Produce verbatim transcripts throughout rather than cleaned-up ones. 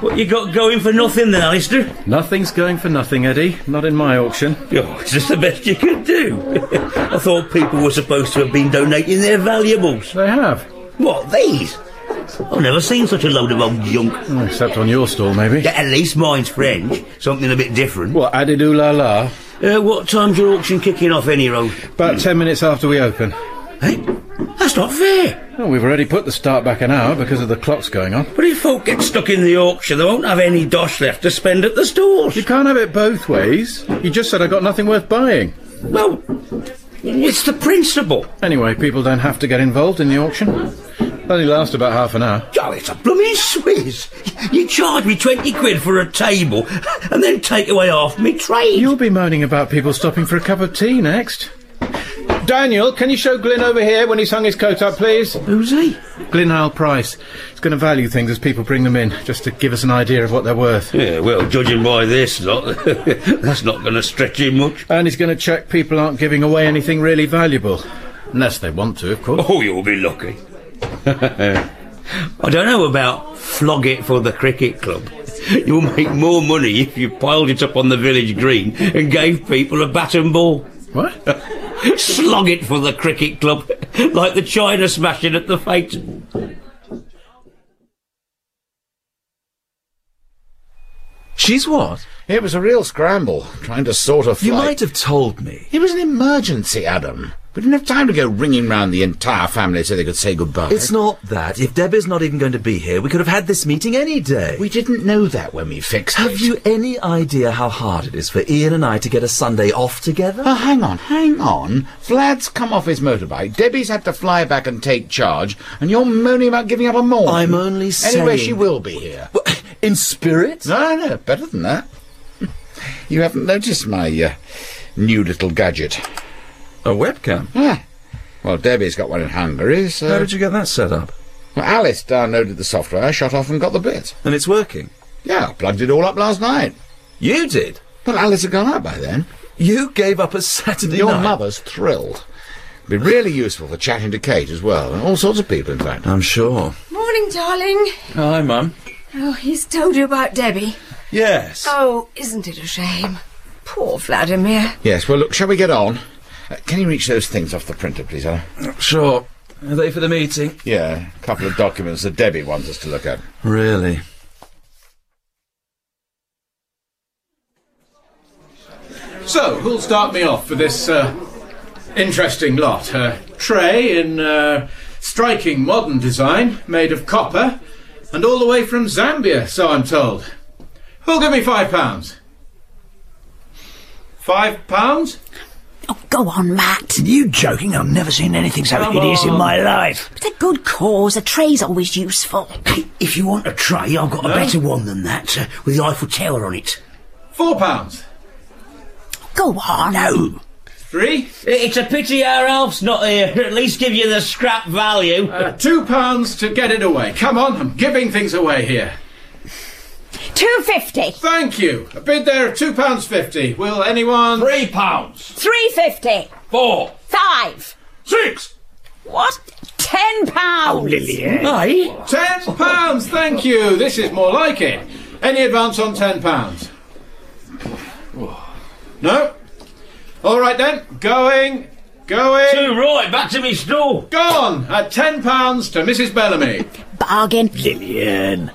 What you got going for nothing then, Alistair? Nothing's going for nothing, Eddie. Not in my auction. Oh, it's just the best you could do. I thought people were supposed to have been donating their valuables. They have. What, these? I've never seen such a load of old junk. Oh, except on your stall, maybe. Yeah, at least mine's French. Something a bit different. What, added-ooh-la-la? Uh, what time's your auction kicking off, any road? About ten minutes after we open. Hey, that's not fair. Well, we've already put the start back an hour because of the clocks going on. But if folk get stuck in the auction, they won't have any dosh left to spend at the stores. You can't have it both ways. You just said I got nothing worth buying. Well, it's the principle. Anyway, people don't have to get involved in the auction. It'll only last about half an hour. Oh, it's a blooming Swiss. You charge me twenty quid for a table and then take away half me trade. You'll be moaning about people stopping for a cup of tea next. Daniel, can you show Glyn over here when he's hung his coat up, please? Who's he? Glyn Howell Price. He's going to value things as people bring them in, just to give us an idea of what they're worth. Yeah, well, judging by this lot, that's not going to stretch him much. And he's going to check people aren't giving away anything really valuable. Unless they want to, of course. Oh, you'll be lucky. I don't know about flog it for the cricket club. You'll make more money if you piled it up on the village green and gave people a bat and ball. What? Slog it for the cricket club, like the China smashing at the fete. She's what? It was a real scramble, trying to sort a flight. You might have told me. It was an emergency, Adam. We didn't have time to go ringing round the entire family so they could say goodbye. It's not that. If Debbie's not even going to be here, we could have had this meeting any day. We didn't know that when we fixed have it. Have you any idea how hard it is for Ian and I to get a Sunday off together? Oh, hang on, hang on. Vlad's come off his motorbike, Debbie's had to fly back and take charge, and you're moaning about giving up a morning. I'm only saying... Anyway, she will be here. What, in spirit? No, no, better than that. You haven't noticed my uh, new little gadget. A webcam? Yeah. Well, Debbie's got one in Hungary, so... How did you get that set up? Well, Alice downloaded the software, shut off and got the bit. And it's working? Yeah, I plugged it all up last night. You did? Well, Alice had gone out by then. You gave up a Saturday Your night? Your mother's thrilled. Be really useful for chatting to Kate as well, and all sorts of people, in fact. I'm sure. Morning, darling. Hi, Mum. Oh, he's told you about Debbie? Yes. Oh, isn't it a shame? Poor Vladimir. Yes, well, look, shall we get on? Uh, can you reach those things off the printer, please, Ella? Sure. Are they for the meeting? Yeah, a couple of documents that Debbie wants us to look at. Really? So, who'll start me off for this uh, interesting lot? A tray in uh, striking modern design, made of copper, and all the way from Zambia, so I'm told. Who'll give me five pounds? Five pounds? Oh, go on, Matt. You joking? I've never seen anything so Come hideous on. in my life. It's a good cause. A tray's always useful. Hey, if you want a tray, I've got a No? better one than that, uh, with the Eiffel Tower on it. Four pounds. Go on. No. Three. It's a pity our Alf's not here. At least give you the scrap value. Uh, two pounds to get it away. Come on, I'm giving things away here. Two fifty. Thank you. A bid there of two pounds fifty. Will anyone... Three pounds. Three fifty. Four. Five. Six. What? Ten pounds. Oh, Lillian. Aye. Ten pounds, thank you. This is more like it. Any advance on ten pounds? No? All right then. Going. Going. Too right. Back to me stall. Gone at ten pounds to Missus Bellamy. Bargain. Lillian.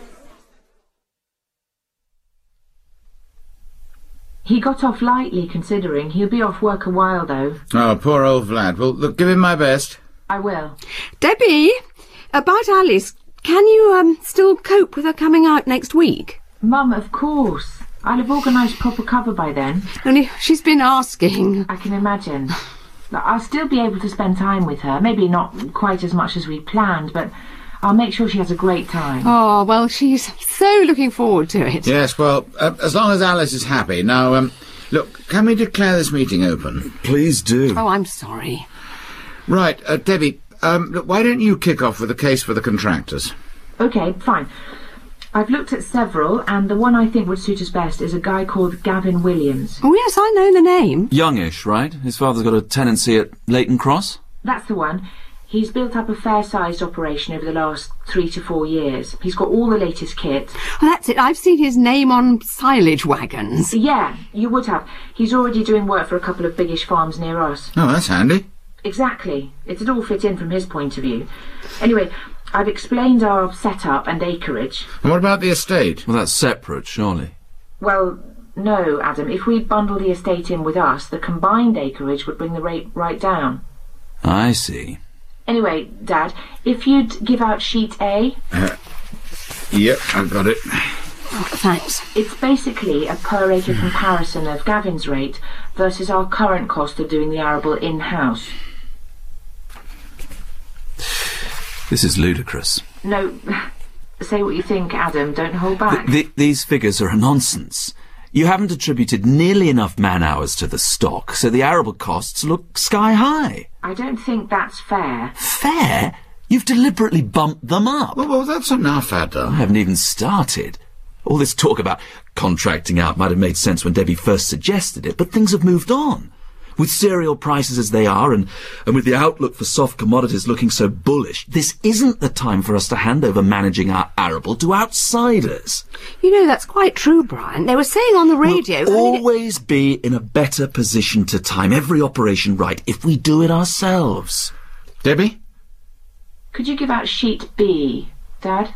He got off lightly, considering. He'll be off work a while, though. Oh, poor old Vlad. Well, look, give him my best. I will. Debbie, about Alice, can you um still cope with her coming out next week? Mum, of course. I'll have organised proper cover by then. Only she's been asking. I can imagine. Look, I'll still be able to spend time with her. Maybe not quite as much as we planned, but I'll make sure she has a great time. Oh, well, she's so looking forward to it. Yes, well, uh, as long as Alice is happy. Now, um, look, can we declare this meeting open? Please do. Oh, I'm sorry. Right, uh, Debbie, um, look, why don't you kick off with the case for the contractors? OK, fine. I've looked at several, and the one I think would suit us best is a guy called Gavin Williams. Oh, yes, I know the name. Youngish, right? His father's got a tenancy at Leighton Cross? That's the one. He's built up a fair-sized operation over the last three to four years. He's got all the latest kit. Well, that's it. I've seen his name on silage wagons. Yeah, you would have. He's already doing work for a couple of biggish farms near us. Oh, that's handy. Exactly. It'd all fit in from his point of view. Anyway, I've explained our setup and acreage. And what about the estate? Well, that's separate, surely. Well, no, Adam. If we bundle the estate in with us, the combined acreage would bring the rate right down. I see. Anyway, Dad, if you'd give out sheet A... Uh, yep, I've got it. Oh, thanks. It's basically a per acre comparison of Gavin's rate versus our current cost of doing the arable in-house. This is ludicrous. No, say what you think, Adam. Don't hold back. Th- th- these figures are a nonsense. You haven't attributed nearly enough man-hours to the stock, so the arable costs look sky-high. I don't think that's fair. Fair? You've deliberately bumped them up. Well, well that's enough, I Adam. haven't even started. All this talk about contracting out might have made sense when Debbie first suggested it, but things have moved on. With cereal prices as they are, and, and with the outlook for soft commodities looking so bullish, this isn't the time for us to hand over managing our arable to outsiders. You know, that's quite true, Brian. They were saying on the radio... We'll always be in a better position to time every operation right if we do it ourselves. Debbie? Could you give out sheet B, Dad?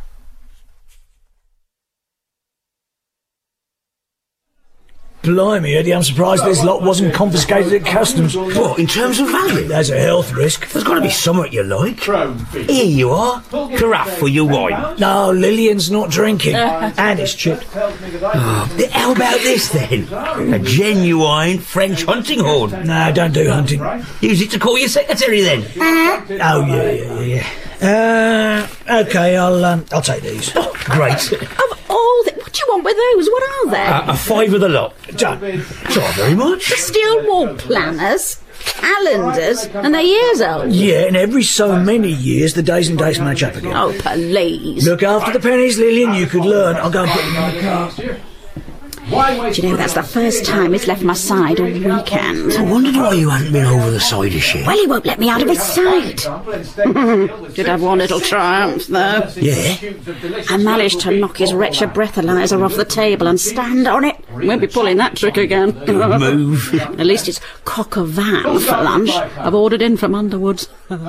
Blimey, Eddie, I'm surprised this lot wasn't confiscated at customs. What, in terms of value? There's a health risk. There's got to be something you like. Here you are. Carafe for your wine. No, Lillian's not drinking. And it's chipped. Oh, how about this, then? A genuine French hunting horn. No, don't do hunting. Use it to call your secretary, then. Oh, yeah, yeah, yeah. Uh, OK, I'll, um, I'll take these. Oh, great. Of all the... What do you want with those? What are they? Uh, a five of the lot. Done. Not very much. Steel wall planners, calendars, and they're years old. Yeah, and every so many years, the days and dates match up again. Oh, please. Look after the pennies, Lillian. You could learn. I'll go and put them in the car. Do you know, that's the first time he's left my side all weekend. I wondered why you hadn't been over the side of shit. Well, he won't let me out of his sight. Did have one little triumph, though. Yeah? I managed to knock his wretched breathalyzer off the table and stand on it. Won't be pulling that trick again. Good move. At least it's coq au vin for lunch. I've ordered in from Underwood's.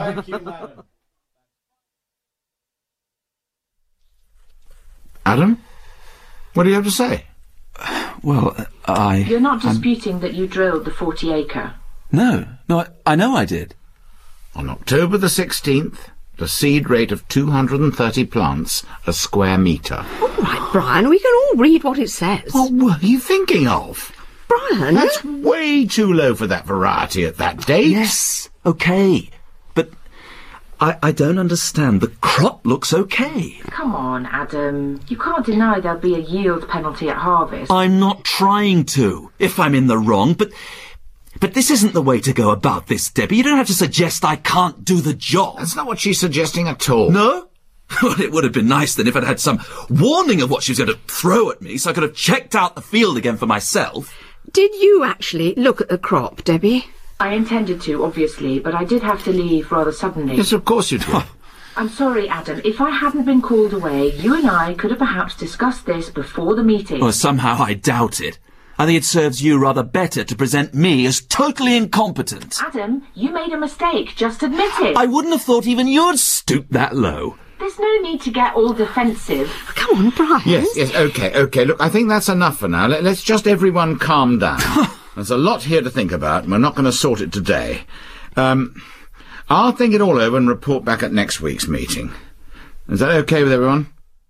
Adam? What do you have to say? Well, I... You're not disputing I'm... that you drilled the forty acre? No, no, I, I know I did. On October the sixteenth, the seed rate of two hundred thirty plants a square metre. All right, Brian, we can all read what it says. What were you thinking of? Brian? That's way too low for that variety at that date. Yes, OK. But I, I don't understand. The crop looks OK. Come on, Adam. You can't deny there'll be a yield penalty at harvest. I'm not trying to, if I'm in the wrong, but... But this isn't the way to go about this, Debbie. You don't have to suggest I can't do the job. That's not what she's suggesting at all. No? Well, it would have been nice then if I'd had some warning of what she was going to throw at me, so I could have checked out the field again for myself. Did you actually look at the crop, Debbie? I intended to, obviously, but I did have to leave rather suddenly. Yes, of course you did. I'm sorry, Adam. If I hadn't been called away, you and I could have perhaps discussed this before the meeting. Well, somehow I doubt it. I think it serves you rather better to present me as totally incompetent. Adam, you made a mistake. Just admit it. I wouldn't have thought even you'd stoop that low. There's no need to get all defensive. Come on, Brian. Yes, yes, OK, OK. Look, I think that's enough for now. Let, let's just everyone calm down. There's a lot here to think about, and we're not going to sort it today. Um, I'll think it all over and report back at next week's meeting. Is that OK with everyone?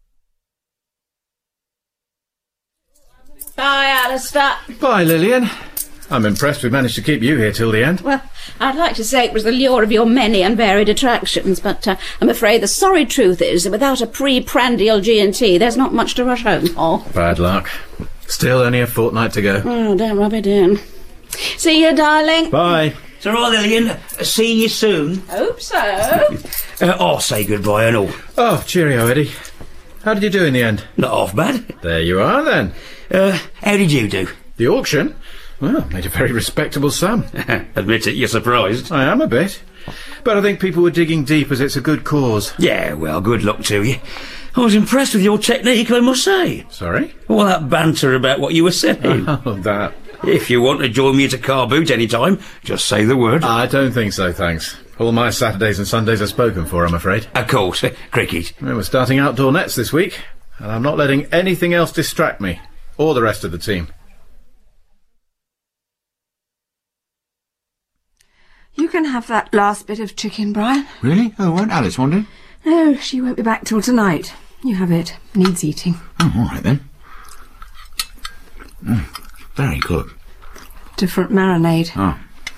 Bye, Alistair. Bye, Lillian. I'm impressed we managed to keep you here till the end. Well, I'd like to say it was the lure of your many and varied attractions, but uh, I'm afraid the sorry truth is that without a pre-prandial G and T, there's not much to rush home for. Bad luck. Still only a fortnight to go. Oh, don't rub it in. See you, darling. Bye. So, all right, Lillian. Uh, see you soon. Hope so. uh, I'll say goodbye and all. Oh, cheerio, Eddie. How did you do in the end? Not half bad. There you are, then. Uh, how did you do? The auction? Well, made a very respectable sum. Admit it, you're surprised. I am a bit. But I think people were digging deep as it's a good cause. Yeah, well, good luck to you. I was impressed with your technique, I must say. Sorry? All that banter about what you were saying. Oh, that. If you want to join me at a car boot any time, just say the word. I don't think so, thanks. All my Saturdays and Sundays are spoken for, I'm afraid. Of course, cricket. We're starting outdoor nets this week, and I'm not letting anything else distract me, or the rest of the team. You can have that last bit of chicken, Brian. Really? Oh, won't Alice want it? No, she won't be back till tonight. You have it. Needs eating. Oh, all right then. Mm, very good. Different marinade. Oh.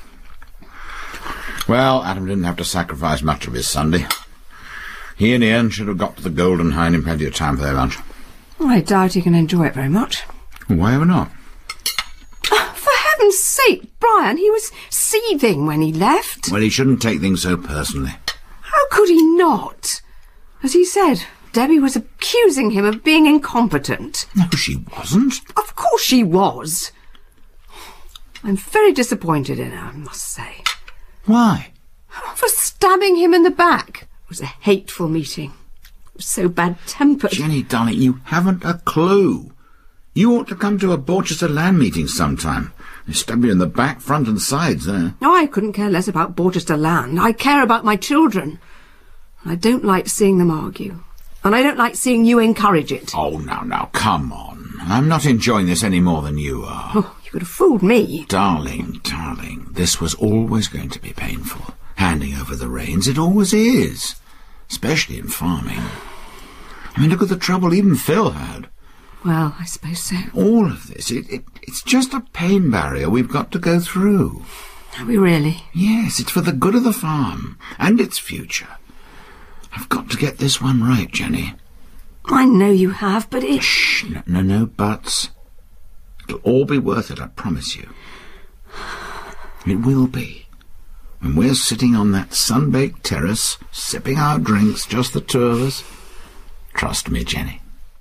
Well, Adam didn't have to sacrifice much of his Sunday. He and Ian should have got to the Golden Hind in plenty of time for their lunch. Well, I doubt he can enjoy it very much. Why ever not? Oh, for heaven's sake, Brian, he was seething when he left. Well, he shouldn't take things so personally. How could he not? As he said, Debbie was accusing him of being incompetent. No, she wasn't. Of course she was. I'm very disappointed in her, I must say. Why? For stabbing him in the back. It was a hateful meeting. It was so bad-tempered. Jenny, darling, you haven't a clue. You ought to come to a Borchester land meeting sometime. They stab you in the back, front and sides there. No, I couldn't care less about Borchester land. I care about my children. I don't like seeing them argue. And I don't like seeing you encourage it. Oh, now, now, come on. I'm not enjoying this any more than you are. Oh, you could have fooled me. Darling, darling, this was always going to be painful. Handing over the reins, it always is. Especially in farming. I mean, look at the trouble even Phil had. Well, I suppose so. All of this, it, it, it's just a pain barrier we've got to go through. Are we really? Yes, it's for the good of the farm and its future. I've got to get this one right, Jenny. I know you have, but it... Shh, no, no, no buts. It'll all be worth it, I promise you. It will be. When we're sitting on that sun-baked terrace, sipping our drinks, just the two of us. Trust me, Jenny.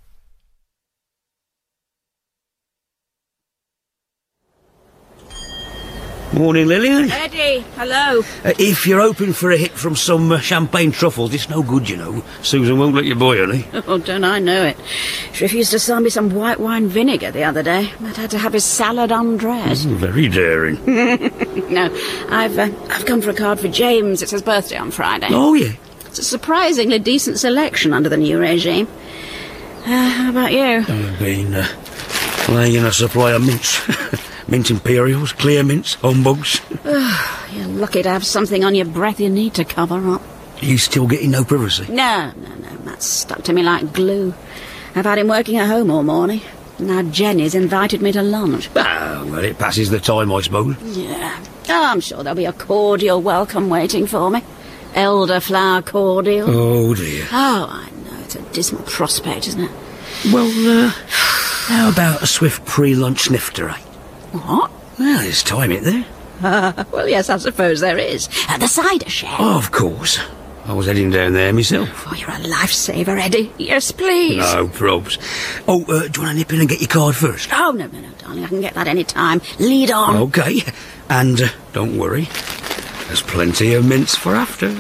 Morning, Lillian. Eddie, hello. Uh, if you're hoping for a hit from some uh, champagne truffles, it's no good, you know. Susan won't let you buy any. Oh, don't I know it. She refused to sell me some white wine vinegar the other day. I'd had to have his salad undressed. Mm, very daring. No, I've uh, I've come for a card for James. It's his birthday on Friday. Oh, yeah. It's a surprisingly decent selection under the new regime. Uh, how about you? I've been uh, laying in a supply of mints. Mint imperials, clear mints, humbugs. You're lucky to have something on your breath you need to cover up. Are you still getting no privacy? No, no, no. Matt's stuck to me like glue. I've had him working at home all morning. Now Jenny's invited me to lunch. Ah, well, it passes the time, I suppose. Yeah. Oh, I'm sure there'll be a cordial welcome waiting for me. Elderflower cordial. Oh, dear. Oh, I know. It's a dismal prospect, isn't it? Well, uh, how about a swift pre-lunch snifter, eh? What? Well, there's time, isn't there? Uh, well, yes, I suppose there is. At the cider shed. Oh, of course. I was heading down there myself. Oh, you're a lifesaver, Eddie. Yes, please. No probs. Oh, uh, do you want to nip in and get your card first? Oh, no, no, no, darling. I can get that any time. Lead on. OK. And uh, don't worry. There's plenty of mints for after.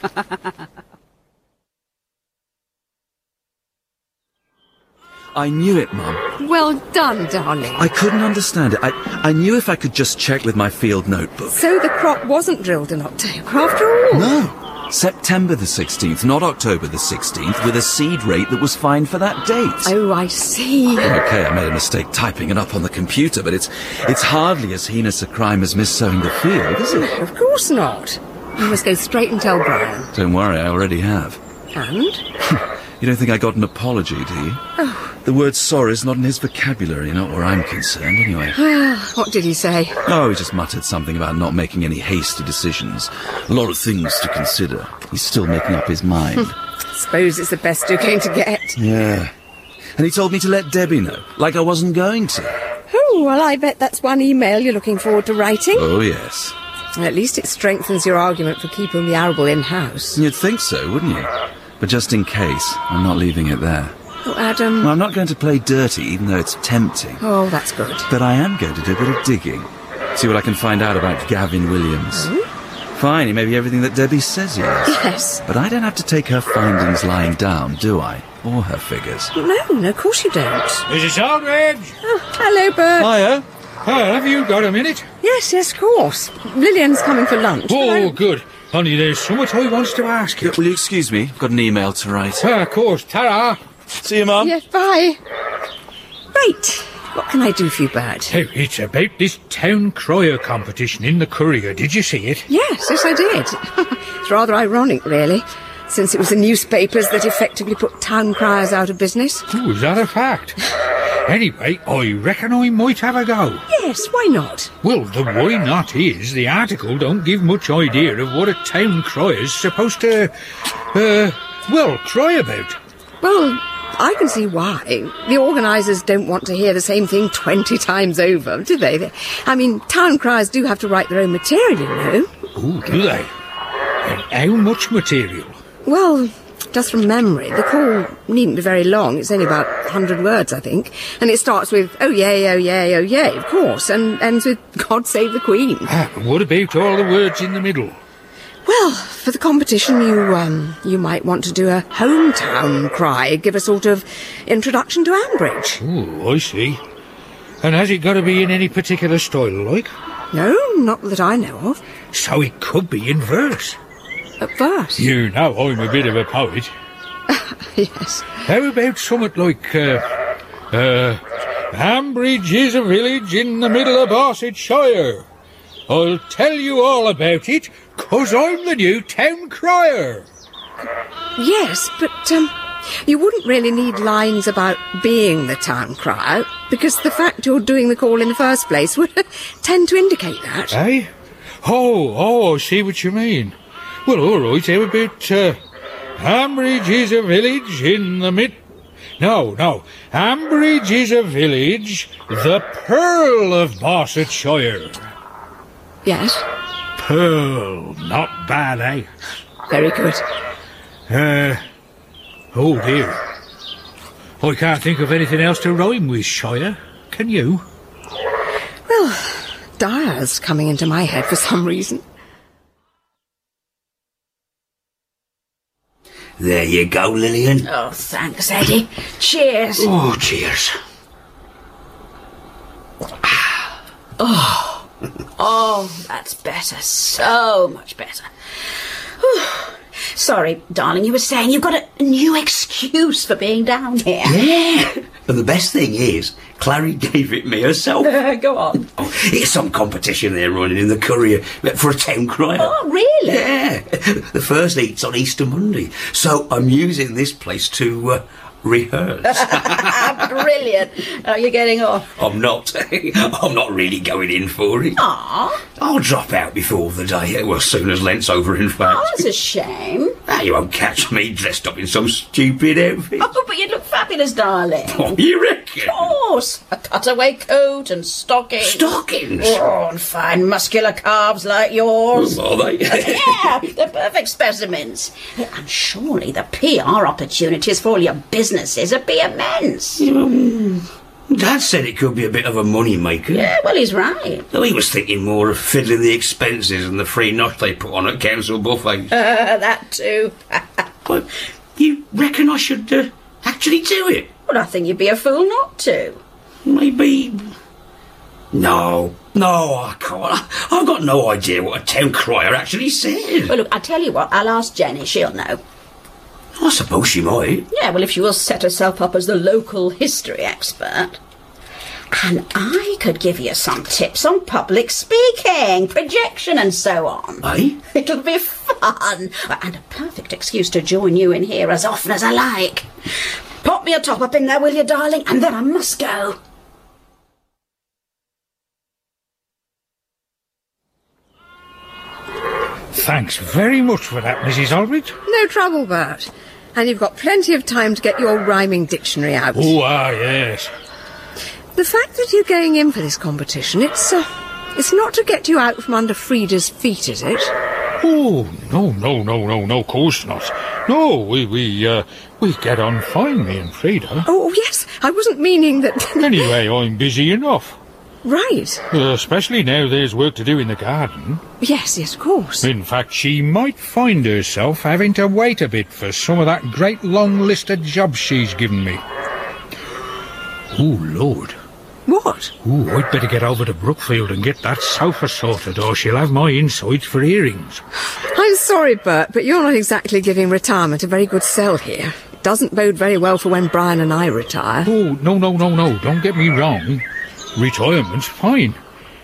I knew it, Mum. Well done, darling. I couldn't understand it. I, I knew if I could just check with my field notebook. So the crop wasn't drilled in October, after all? No. September the sixteenth, not October the sixteenth, with a seed rate that was fine for that date. Oh, I see. OK, I made a mistake typing it up on the computer, but it's it's hardly as heinous a crime as missowing the field, is it? Of course not. You must go straight and tell Brian. Don't worry, I already have. And? You don't think I got an apology, do you? Oh. The word sorry's not in his vocabulary, not where I'm concerned, anyway. What did he say? Oh, he just muttered something about not making any hasty decisions. A lot of things to consider. He's still making up his mind. Suppose it's the best you're going to get. Yeah. And he told me to let Debbie know, like I wasn't going to. Oh, well, I bet that's one email you're looking forward to writing. Oh, yes. At least it strengthens your argument for keeping the arable in-house. You'd think so, wouldn't you? But just in case, I'm not leaving it there. Oh, Adam... Well, I'm not going to play dirty, even though it's tempting. Oh, that's good. But I am going to do a bit of digging. See what I can find out about Gavin Williams. Oh? Fine, he may be everything that Debbie says he is. Yes. But I don't have to take her findings lying down, do I? Or her figures. No, no, of course you don't. Missus Aldridge! Oh, hello, Bert. Hiya. Well, have you got a minute? Yes, yes, of course. Lillian's coming for lunch. Oh, good. Only there's so much I wants to ask you. Will you excuse me? I've got an email to write. Ah, of course. Ta-ra. See you, Mum. Yes, bye. Right. What can I do for you, Bert? Oh, it's about this town crier competition in the Courier. Did you see it? Yes, yes, I did. It's rather ironic, really, since it was the newspapers that effectively put town criers out of business. Oh, is that a fact? Anyway, I reckon I might have a go. Yes, why not? Well, the why not is the article don't give much idea of what a town crier's supposed to, uh, well, cry about. Well, I can see why. The organisers don't want to hear the same thing twenty times over, do they? they? I mean, town criers do have to write their own material, you know. Oh, do they? And how much material? Well, just from memory, the call needn't be very long. It's only about one hundred words, I think. And it starts with, oh yay, oh yay, oh yay, of course, and ends with, God save the Queen. Ah, what about all the words in the middle? Well, for the competition, you, um, you might want to do a hometown cry, give a sort of introduction to Ambridge. Oh, I see. And has it got to be in any particular style, like? No, not that I know of. So it could be in verse. At verse? You know I'm a bit of a poet. Yes. How about something like, uh, uh, Ambridge is a village in the middle of Barsetshire. I'll tell you all about it, 'cause I'm the new town crier. Yes, but, um, you wouldn't really need lines about being the town crier, because the fact you're doing the call in the first place would tend to indicate that. Eh? Oh, oh, I see what you mean. Well, all right, how about, uh, Ambridge is a village in the mid... No, no, Ambridge is a village, the Pearl of Barsetshire. Yes? Pearl, not bad, eh? Very good. Uh, oh dear. I can't think of anything else to rhyme with Shire. Can you? Well, Dyer's coming into my head for some reason. There you go, Lillian. Oh, thanks, Eddie. Cheers. Oh, cheers. Oh. Oh, that's better. So much better. Whew. Sorry, darling, you were saying you've got a new excuse for being down here. Yeah. But the best thing is, Clary gave it me herself. Go on. Oh, it's some competition they're running in the Courier for a town crier. Oh, really? Yeah. The first heat's on Easter Monday. So I'm using this place to uh, rehearse. Brilliant. Are you getting off? I'm not. I'm not really going in for it. Aww. I'll drop out before the day. Well, as soon as Lent's over, in fact. Oh, that's a shame. Now, you won't catch me dressed up in some stupid outfit. Oh, but you look fabulous, darling. Oh, you reckon? Of course. A cutaway coat and stockings. Stockings? Oh, and fine muscular calves like yours. Oh, are they? Yeah, they're perfect specimens. And surely the P R opportunities for all your businesses would be immense. Um, Dad said it could be a bit of a money maker. Yeah, well, he's right. Though he was thinking more of fiddling the expenses and the free nosh they put on at council buffets. Uh, that too. But you reckon I should uh, actually do it? Well, I think you'd be a fool not to. Maybe... No, no, I can't. I've got no idea what a town crier actually says. Well, look, I'll tell you what, I'll ask Jenny, she'll know. I suppose she might. Yeah, well, if she will set herself up as the local history expert. And I could give you some tips on public speaking, projection and so on. Eh? It'll be fun. And a perfect excuse to join you in here as often as I like. Pop me a top up in there, will you, darling? And then I must go. Thanks very much for that, Missus Aldridge. No trouble, Bert. And you've got plenty of time to get your rhyming dictionary out. Oh, ah, yes. The fact that you're going in for this competition, it's, uh, it's not to get you out from under Frida's feet, is it? Oh, no, no, no, no, no, of course not. No, we, we, uh, we get on fine, me and Frida. Oh, yes, I wasn't meaning that... Anyway, I'm busy enough. Right. Uh, especially now there's work to do in the garden. Yes, yes, of course. In fact, she might find herself having to wait a bit for some of that great long list of jobs she's given me. Oh, Lord. What? Ooh, I'd better get over to Brookfield and get that sofa sorted, or she'll have my insides for earrings. I'm sorry, Bert, but you're not exactly giving retirement a very good sell here. It doesn't bode very well for when Brian and I retire. Oh, no, no, no, no, don't get me wrong. Retirement's fine.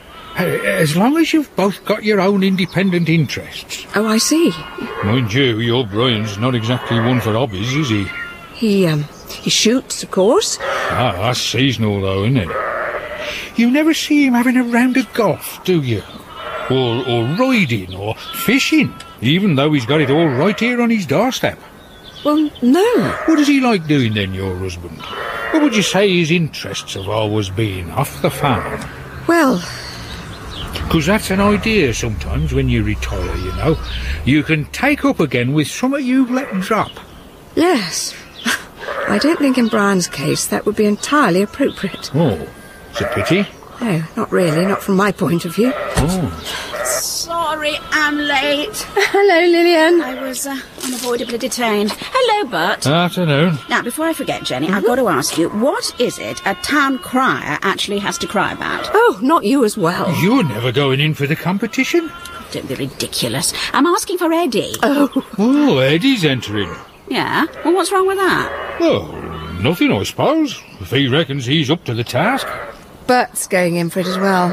As long as you've both got your own independent interests. Oh, I see. Mind you, your Brian's not exactly one for hobbies, is he? He, um, he shoots, of course. Ah, that's seasonal, though, isn't it? You never see him having a round of golf, do you? Or, or riding, or fishing, even though he's got it all right here on his doorstep. Well, no. What does he like doing then, your husband? What would you say his interests have always been, off the farm? Well... Because that's an idea sometimes when you retire, you know. You can take up again with something you've let drop. Yes. I don't think in Brian's case that would be entirely appropriate. Oh, it's a pity. No, not really, not from my point of view. Oh. Sorry, I'm late. Hello, Lillian. I was uh, unavoidably detained. Hello, Bert. Afternoon. Now, before I forget, Jenny, mm-hmm. I've got to ask you, what is it a town crier actually has to cry about? Oh, not you as well. You're never going in for the competition? Don't be ridiculous. I'm asking for Eddie. Oh. Oh, Eddie's entering. Yeah? Well, what's wrong with that? Well, nothing, I suppose, if he reckons he's up to the task. Bert's going in for it as well.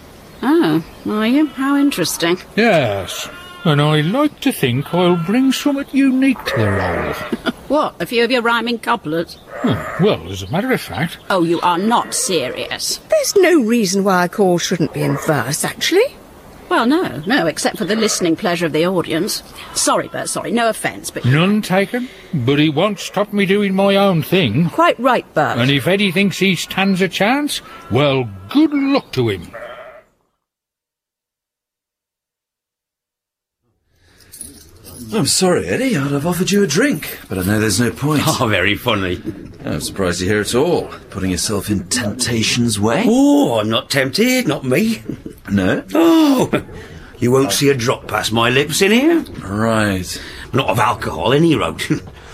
Oh, are you? How interesting. Yes, and I like to think I'll bring something unique to the role. What, a few of your rhyming couplets? Oh, well, as a matter of fact... Oh, you are not serious. There's no reason why a call shouldn't be in verse, actually. Well, no, no, except for the listening pleasure of the audience. Sorry, Bert, sorry, no offence, but... None taken, but it won't stop me doing my own thing. Quite right, Bert. And if Eddie thinks he stands a chance, well, good luck to him. I'm sorry, Eddie. I'd have offered you a drink, but I know there's no point. Oh, very funny. I'm surprised you're here at all, putting yourself in temptation's way. Oh, I'm not tempted, not me. No? Oh, you won't see a drop past my lips in here. Right. Not of alcohol, any road.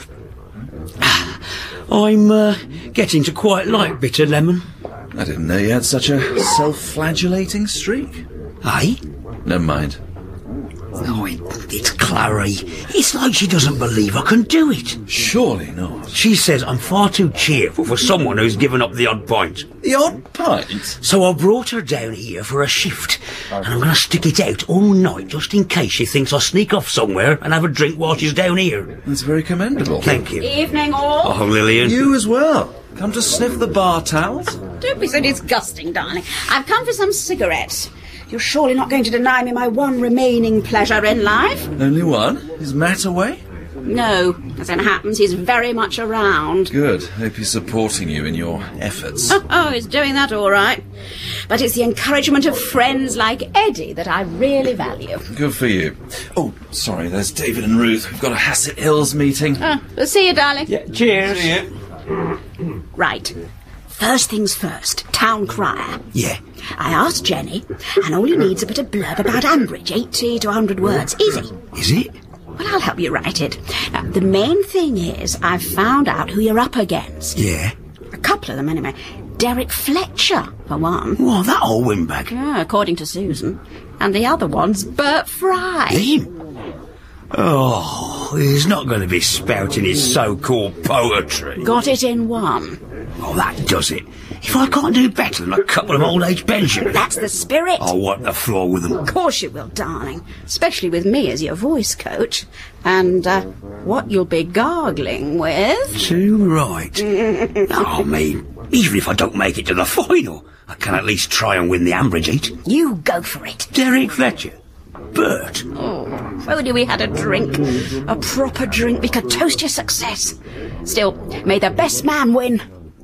I'm uh, getting to quite like bitter lemon. I didn't know you had such a self-flagellating streak. Eh? Never mind. Oh, it, it's Clary. It's like she doesn't believe I can do it. Surely not. She says I'm far too cheerful for someone who's given up the odd pint. The odd pint? So I brought her down here for a shift, and I'm going to stick it out all night just in case she thinks I'll sneak off somewhere and have a drink while she's down here. That's very commendable. Thank you. Evening, all. Oh, Lillian. You as well. Come to sniff the bar towels? Don't be so disgusting, darling. I've come for some cigarettes. You're surely not going to deny me my one remaining pleasure in life? Only one? Is Matt away? No. As it happens, he's very much around. Good. Hope he's supporting you in your efforts. Oh, oh, he's doing that all right. But it's the encouragement of friends like Eddie that I really value. Good for you. Oh, sorry, there's David and Ruth. We've got a Hassett Hills meeting. Oh, we'll see you, darling. Yeah, cheers. See you. Right. First things first, town crier. Yeah. I asked Jenny, and all he needs a bit of blurb about Ambridge, eighty to one hundred words. Easy. Is it? Well, I'll help you write it. Now, the main thing is I've found out who you're up against. Yeah. A couple of them, anyway. Derek Fletcher, for one. Well, that old windbag. Yeah, according to Susan. And the other one's Bert Fry. Him? Oh, he's not going to be spouting his so-called poetry. Got it in one. Oh, that does it. If I can't do better than a couple of old-age pensioners... That's the spirit. I'll wipe the floor with them. Of course you will, darling. Especially with me as your voice coach. And, uh, what you'll be gargling with... Too right. Oh, me. Even if I don't make it to the final, I can at least try and win the Ambridge heat. You go for it. Derek Fletcher. Bert. Oh, if only we had a drink. A proper drink. We could toast your success. Still, may the best man win.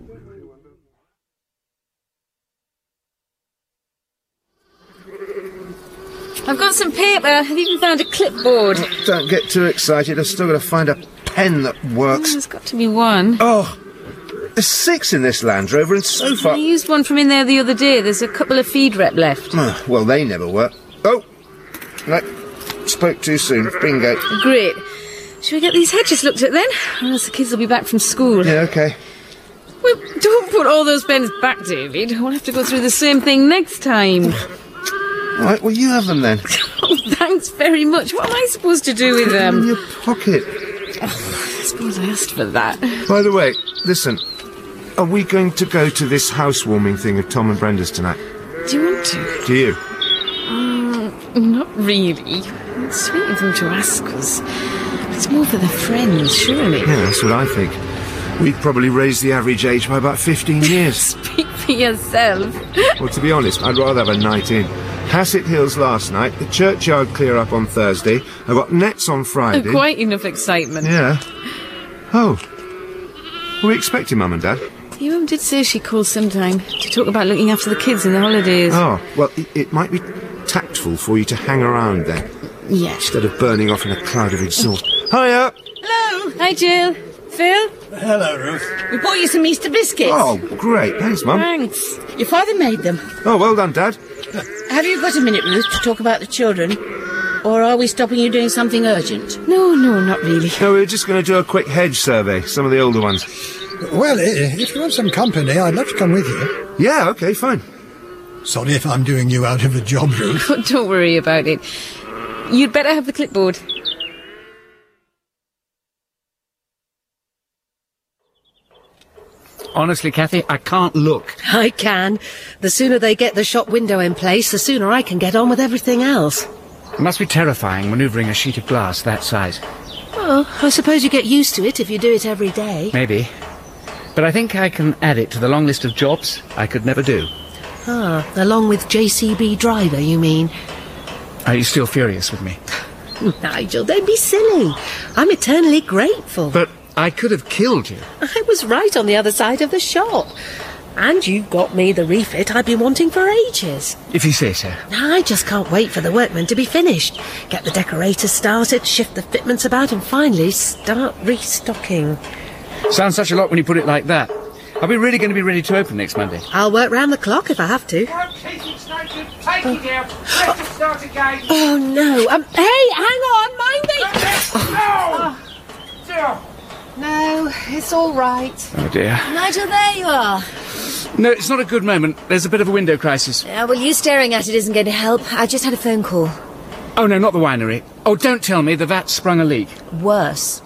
I've got some paper. I've even found a clipboard. Don't get too excited. I've still got to find a pen that works. Oh, there's got to be one. Oh, There's six in this Land Rover and so far... I used one from in there the other day. There's a couple of feed rep left. Oh, well, they never work. Oh! No. Spoke too soon. Bingo. Great. Shall we get these hedges looked at then? Or else the kids will be back from school. Yeah, OK. Well, don't put all those pens back, David. We'll have to go through the same thing next time. All right, well, you have them then. Oh, thanks very much. What am I supposed to do with them? In your pocket. Oh, I suppose I asked for that. By the way, listen. Are we going to go to this housewarming thing of Tom and Brenda's tonight? Do you want to? Do you? Um, not really. It's sweet of them to ask us. It's more for the friends, surely. Yeah, that's what I think. We'd probably raise the average age by about fifteen years. Speak for yourself. Well, to be honest, I'd rather have a night in. Hassett Hills last night, the churchyard clear up on Thursday, I've got nets on Friday. Oh, quite enough excitement. Yeah. Oh. Were we expecting Mum and Dad? Your mum did say she called sometime to talk about looking after the kids in the holidays. Oh, well, it, it might be tactful for you to hang around then. Yeah. Instead of burning off in a cloud of exhaust. Hiya! Hello! Hi, Jill. Phil? Hello, Ruth. We bought you some Easter biscuits. Oh, great. Thanks, Mum. Thanks. Your father made them. Oh, well done, Dad. Have you got a minute, Ruth, to talk about the children? Or are we stopping you doing something urgent? No, no, not really. No, we were just going to do a quick hedge survey, some of the older ones. Well, if you want some company, I'd love to come with you. Yeah, OK, fine. Sorry if I'm doing you out of a job, Ruth. Don't worry about it. You'd better have the clipboard. Honestly, Kathy, I can't look. I can. The sooner they get the shop window in place, the sooner I can get on with everything else. It must be terrifying manoeuvring a sheet of glass that size. Well, I suppose you get used to it if you do it every day. Maybe. But I think I can add it to the long list of jobs I could never do. Ah, along with J C B driver, you mean? Are you still furious with me? Nigel, don't be silly. I'm eternally grateful. But I could have killed you. I was right on the other side of the shop. And you got me the refit I've been wanting for ages. If you say so. I just can't wait for the workmen to be finished. Get the decorators started, shift the fitments about, and finally start restocking. Sounds such a lot when you put it like that. Are we really going to be ready to open next Monday? I'll work round the clock if I have to. Oh, no. Um, hey, hang on, mind me! Oh. No, it's all right. Oh, dear. Nigel, there you are. No, it's not a good moment. There's a bit of a window crisis. Yeah, well, you staring at it isn't going to help. I just had a phone call. Oh, no, not the winery. Oh, don't tell me the vat sprung a leak. Worse.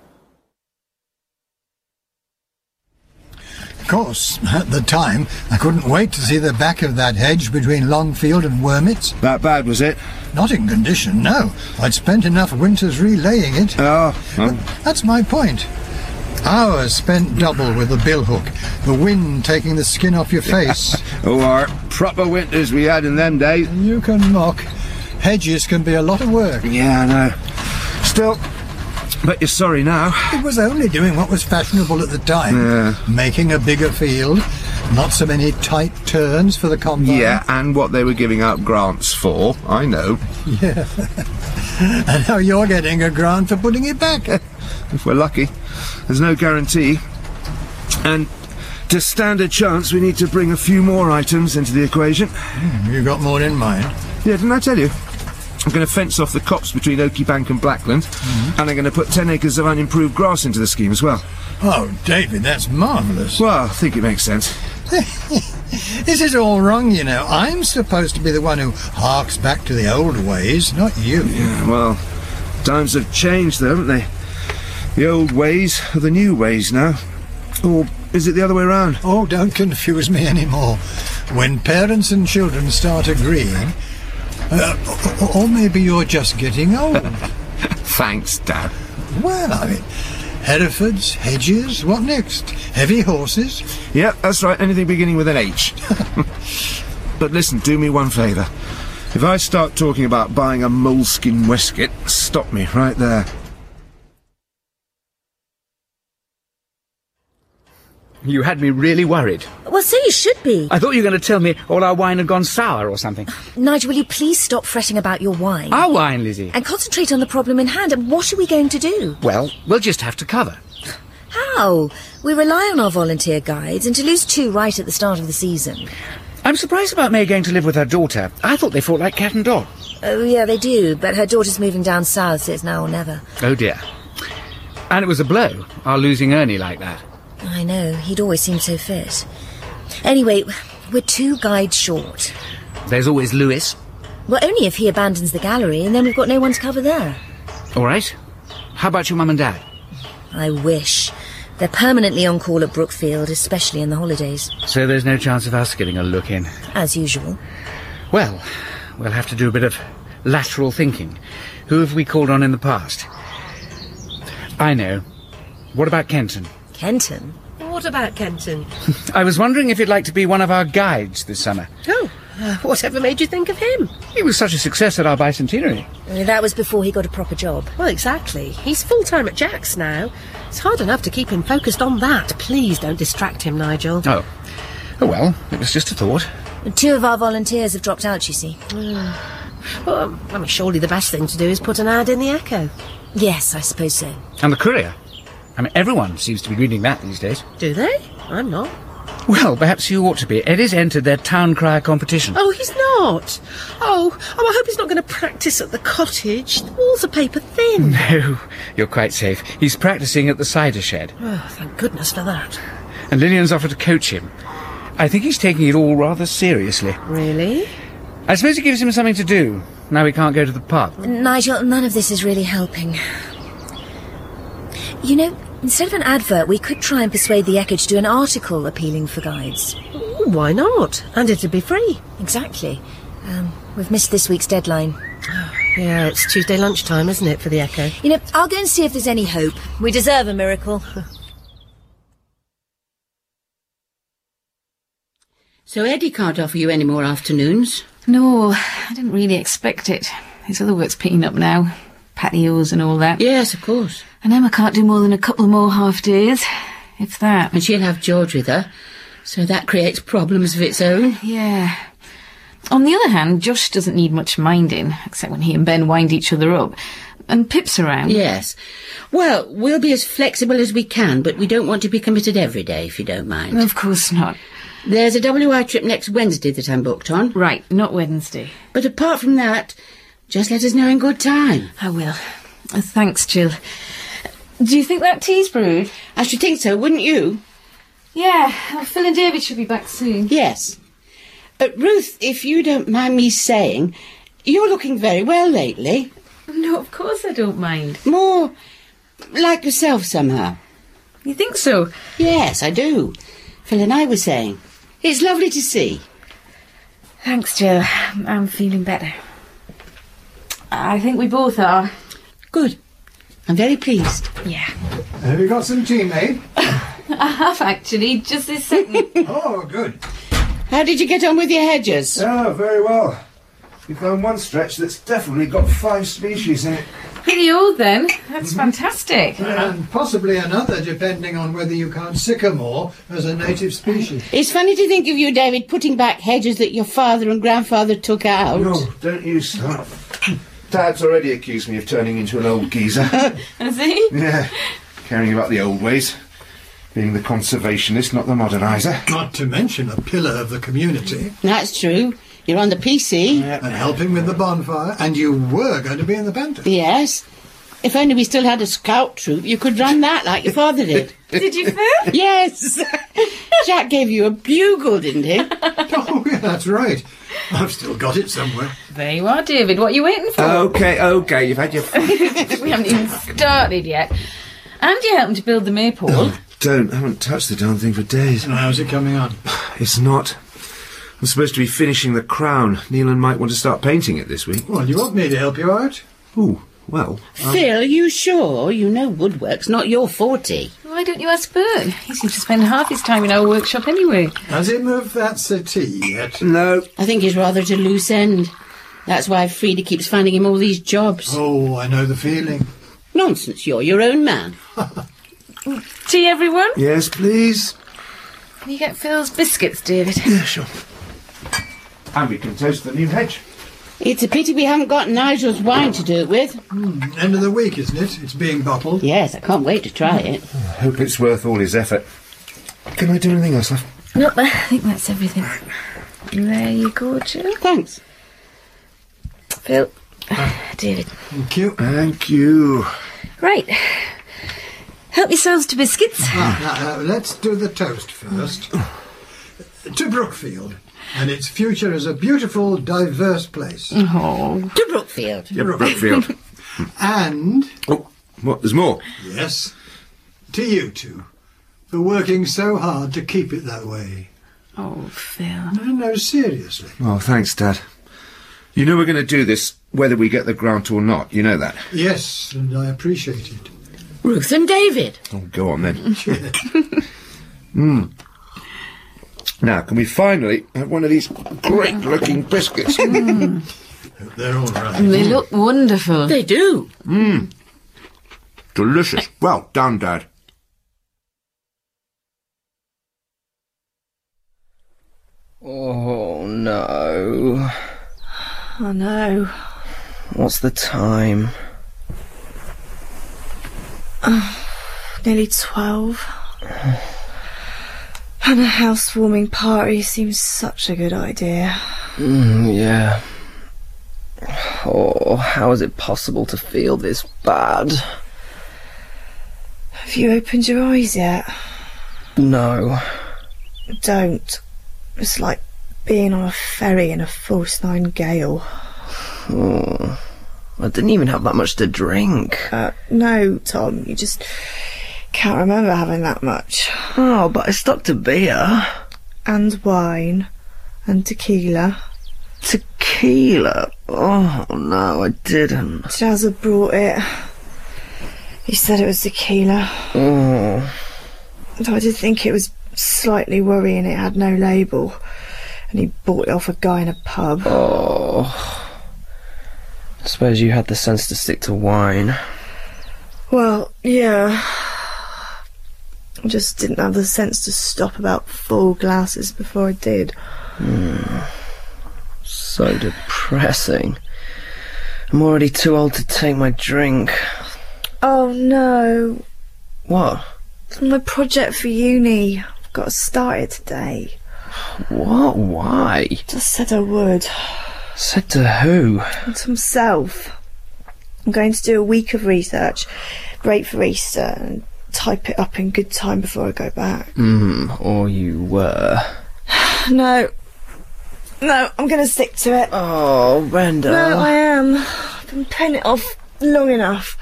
Of course, at the time, I couldn't wait to see the back of that hedge between Longfield and Wormits. That bad, was it? Not in condition, no. I'd spent enough winters relaying it. Oh, well. That's my point. Hours spent double with the billhook, the wind taking the skin off your face. Oh, our proper winters we had in them days. You can mock. Hedges can be a lot of work. Yeah, I know. Still, bet you're sorry now. It was only doing what was fashionable at the time. Yeah. Making a bigger field, not so many tight turns for the combine. Yeah, and what they were giving out grants for, I know. Yeah. And now you're getting a grant for putting it back. If we're lucky. There's no guarantee. And to stand a chance, we need to bring a few more items into the equation. Mm, you got more in mind? Yeah, didn't I tell you? I'm going to fence off the copse between Oakie Bank and Blackland, mm-hmm. and I'm going to put ten acres of unimproved grass into the scheme as well. Oh, David, that's marvellous. Well, I think it makes sense. This is all wrong, you know. I'm supposed to be the one who harks back to the old ways, not you. Yeah, well, times have changed, though, haven't they? The old ways are the new ways now. Or is it the other way around? Oh, don't confuse me anymore. When parents and children start agreeing... Uh, or, or maybe you're just getting old. Thanks, Dad. Well, I mean, Herefords, hedges, what next? Heavy horses? Yep, that's right, anything beginning with an H. But listen, do me one favour. If I start talking about buying a moleskin waistcoat, stop me right there. You had me really worried. Well, so you should be. I thought you were going to tell me all our wine had gone sour or something. Nigel, will you please stop fretting about your wine? Our wine, Lizzie. And concentrate on the problem in hand. And what are we going to do? Well, we'll just have to cover. how? We rely on our volunteer guides, and to lose two right at the start of the season. I'm surprised about May going to live with her daughter. I thought they fought like cat and dog. Oh, yeah, they do, but her daughter's moving down south, so it's now or never. Oh, dear. And it was a blow, our losing Ernie like that. I know, he'd always seemed so fit. Anyway, we're two guides short. There's always Lewis. Well, only if he abandons the gallery, and then we've got no one to cover there. All right. How about your mum and dad? I wish. They're permanently on call at Brookfield, especially in the holidays. So there's no chance of us getting a look in? As usual. Well, we'll have to do a bit of lateral thinking. Who have we called on in the past? I know. What about Kenton? Kenton? What about Kenton? I was wondering if you'd like to be one of our guides this summer. Oh, uh, whatever made you think of him? He was such a success at our bicentenary. Uh, that was before he got a proper job. Well, exactly. He's full-time at Jack's now. It's hard enough to keep him focused on that. Please don't distract him, Nigel. Oh. Oh, well, it was just a thought. Two of our volunteers have dropped out, you see. Mm. Well, I mean, surely the best thing to do is put an ad in the Echo. Yes, I suppose so. And the Courier. I mean, everyone seems to be reading that these days. Do they? I'm not. Well, perhaps you ought to be. Eddie's entered their town crier competition. Oh, he's not. Oh, oh, I hope he's not going to practice at the cottage. The walls are paper thin. No, you're quite safe. He's practising at the cider shed. Oh, thank goodness for that. And Lillian's offered to coach him. I think he's taking it all rather seriously. Really? I suppose it gives him something to do, now he can't go to the pub. Nigel, none of this is really helping. You know, instead of an advert, we could try and persuade the Echo to do an article appealing for guides. Ooh, why not? And it'd be free. Exactly. Um, we've missed this week's deadline. Yeah, it's Tuesday lunchtime, isn't it, for the Echo? You know, I'll go and see if there's any hope. We deserve a miracle. So Eddie can't offer you any more afternoons? No, I didn't really expect it. His other work's picking up now. Patios and all that. Yes, of course. And Emma can't do more than a couple more half days, if that. And she'll have George with her, so that creates problems of its own. Yeah. On the other hand, Josh doesn't need much minding, except when he and Ben wind each other up. And Pip's around. Yes. Well, we'll be as flexible as we can, but we don't want to be committed every day, if you don't mind. Of course not. There's a W I trip next Wednesday that I'm booked on. Right, not Wednesday. But apart from that, just let us know in good time. I will. Uh, thanks, Jill. Do you think that tea's brewed? I should think so, wouldn't you? Yeah, well, Phil and David should be back soon. Yes. Uh, Ruth, if you don't mind me saying, you're looking very well lately. No, of course I don't mind. More like yourself somehow. You think so? Yes, I do. Phil and I were saying. It's lovely to see. Thanks, Jill. I'm feeling better. I think we both are. Good. I'm very pleased. Yeah. Have you got some tea made? I have, actually, just this second. Oh, good. How did you get on with your hedges? Oh, very well. We found one stretch that's definitely got five species in it. Pretty old, then. That's fantastic. And possibly another, depending on whether you count sycamore as a native species. It's funny to think of you, David, putting back hedges that your father and grandfather took out. No, don't you start. Dad's already accused me of turning into an old geezer. Has he? Yeah, caring about the old ways. Being the conservationist, not the moderniser. Not to mention a pillar of the community. That's true. You're on the P C. And helping with the bonfire. And you were going to be in the Panther. Yes. If only we still had a scout troop, you could run that like your father did. Did you, Phil? Yes. Jack gave you a bugle, didn't he? Oh, yeah, that's right. I've still got it somewhere. There you are, David. What are you waiting for? OK, OK, you've had your... We haven't even started yet. And you helping to build the maypole. Oh, don't. I haven't touched the darn thing for days. And how's it coming on? It's not. I'm supposed to be finishing the crown. Neelan might want to start painting it this week. Well, you want me to help you out? Ooh, well... Um... Phil, you sure? You know woodwork's not your forte. Why don't you ask Bert? He seems to spend half his time in our workshop anyway. Has he moved that settee yet? No. I think he's rather at a loose end. That's why Frida keeps finding him all these jobs. Oh, I know the feeling. Nonsense, you're your own man. Tea, everyone? Yes, please. Can you get Phil's biscuits, David? Yeah, sure. And we can toast the new hedge. It's a pity we haven't got Nigel's wine to do it with. Mm, end of the week, isn't it? It's being bottled. Yes, I can't wait to try it. I hope it's worth all his effort. Can I do anything else, love? Nope, I think that's everything. There you go, Jill. Thanks. Phil. David. Thank you. Thank you. Right. Help yourselves to biscuits. Ah, now, uh, let's do the toast first. To Brookfield and its future as a beautiful, diverse place. Oh, to Brookfield. Yeah, Brookfield. And... Oh, what, there's more? Yes. To you two, for working so hard to keep it that way. Oh, Phil. No, no, seriously. Oh, thanks, Dad. You know we're going to do this whether we get the grant or not, you know that? Yes, and I appreciate it. Ruth and David. Oh, go on then. mm. Now, can we finally have one of these great-looking biscuits? Mm. They're all right. They look wonderful. They do. Mmm. Delicious. Well done, Dad. Oh, no. Oh, no. What's the time? Oh, nearly twelve. And a housewarming party seems such a good idea. Mm, yeah. Oh, how is it possible to feel this bad? Have you opened your eyes yet? No. Don't. It's like being on a ferry in a force nine gale. Oh, I didn't even have that much to drink. Uh, no, Tom, you just can't remember having that much. Oh, but I stuck to beer. And wine. And tequila. Tequila? Oh, no, I didn't. Jazza brought it. He said it was tequila. Oh. Though I did think it was slightly worrying it had no label. And he bought it off a guy in a pub. Oh. I suppose you had the sense to stick to wine. Well, yeah. I just didn't have the sense to stop about four glasses before I did. Mm. So depressing. I'm already too old to take my drink. Oh, no. What? It's my project for uni. I've got to start it today. What? Why? Just said I would. Said to who? To himself. I'm going to do a week of research, break for Easter, and type it up in good time before I go back. Hmm, or you were. No. No, I'm going to stick to it. Oh, Brenda. No, I am. I've been putting it off long enough.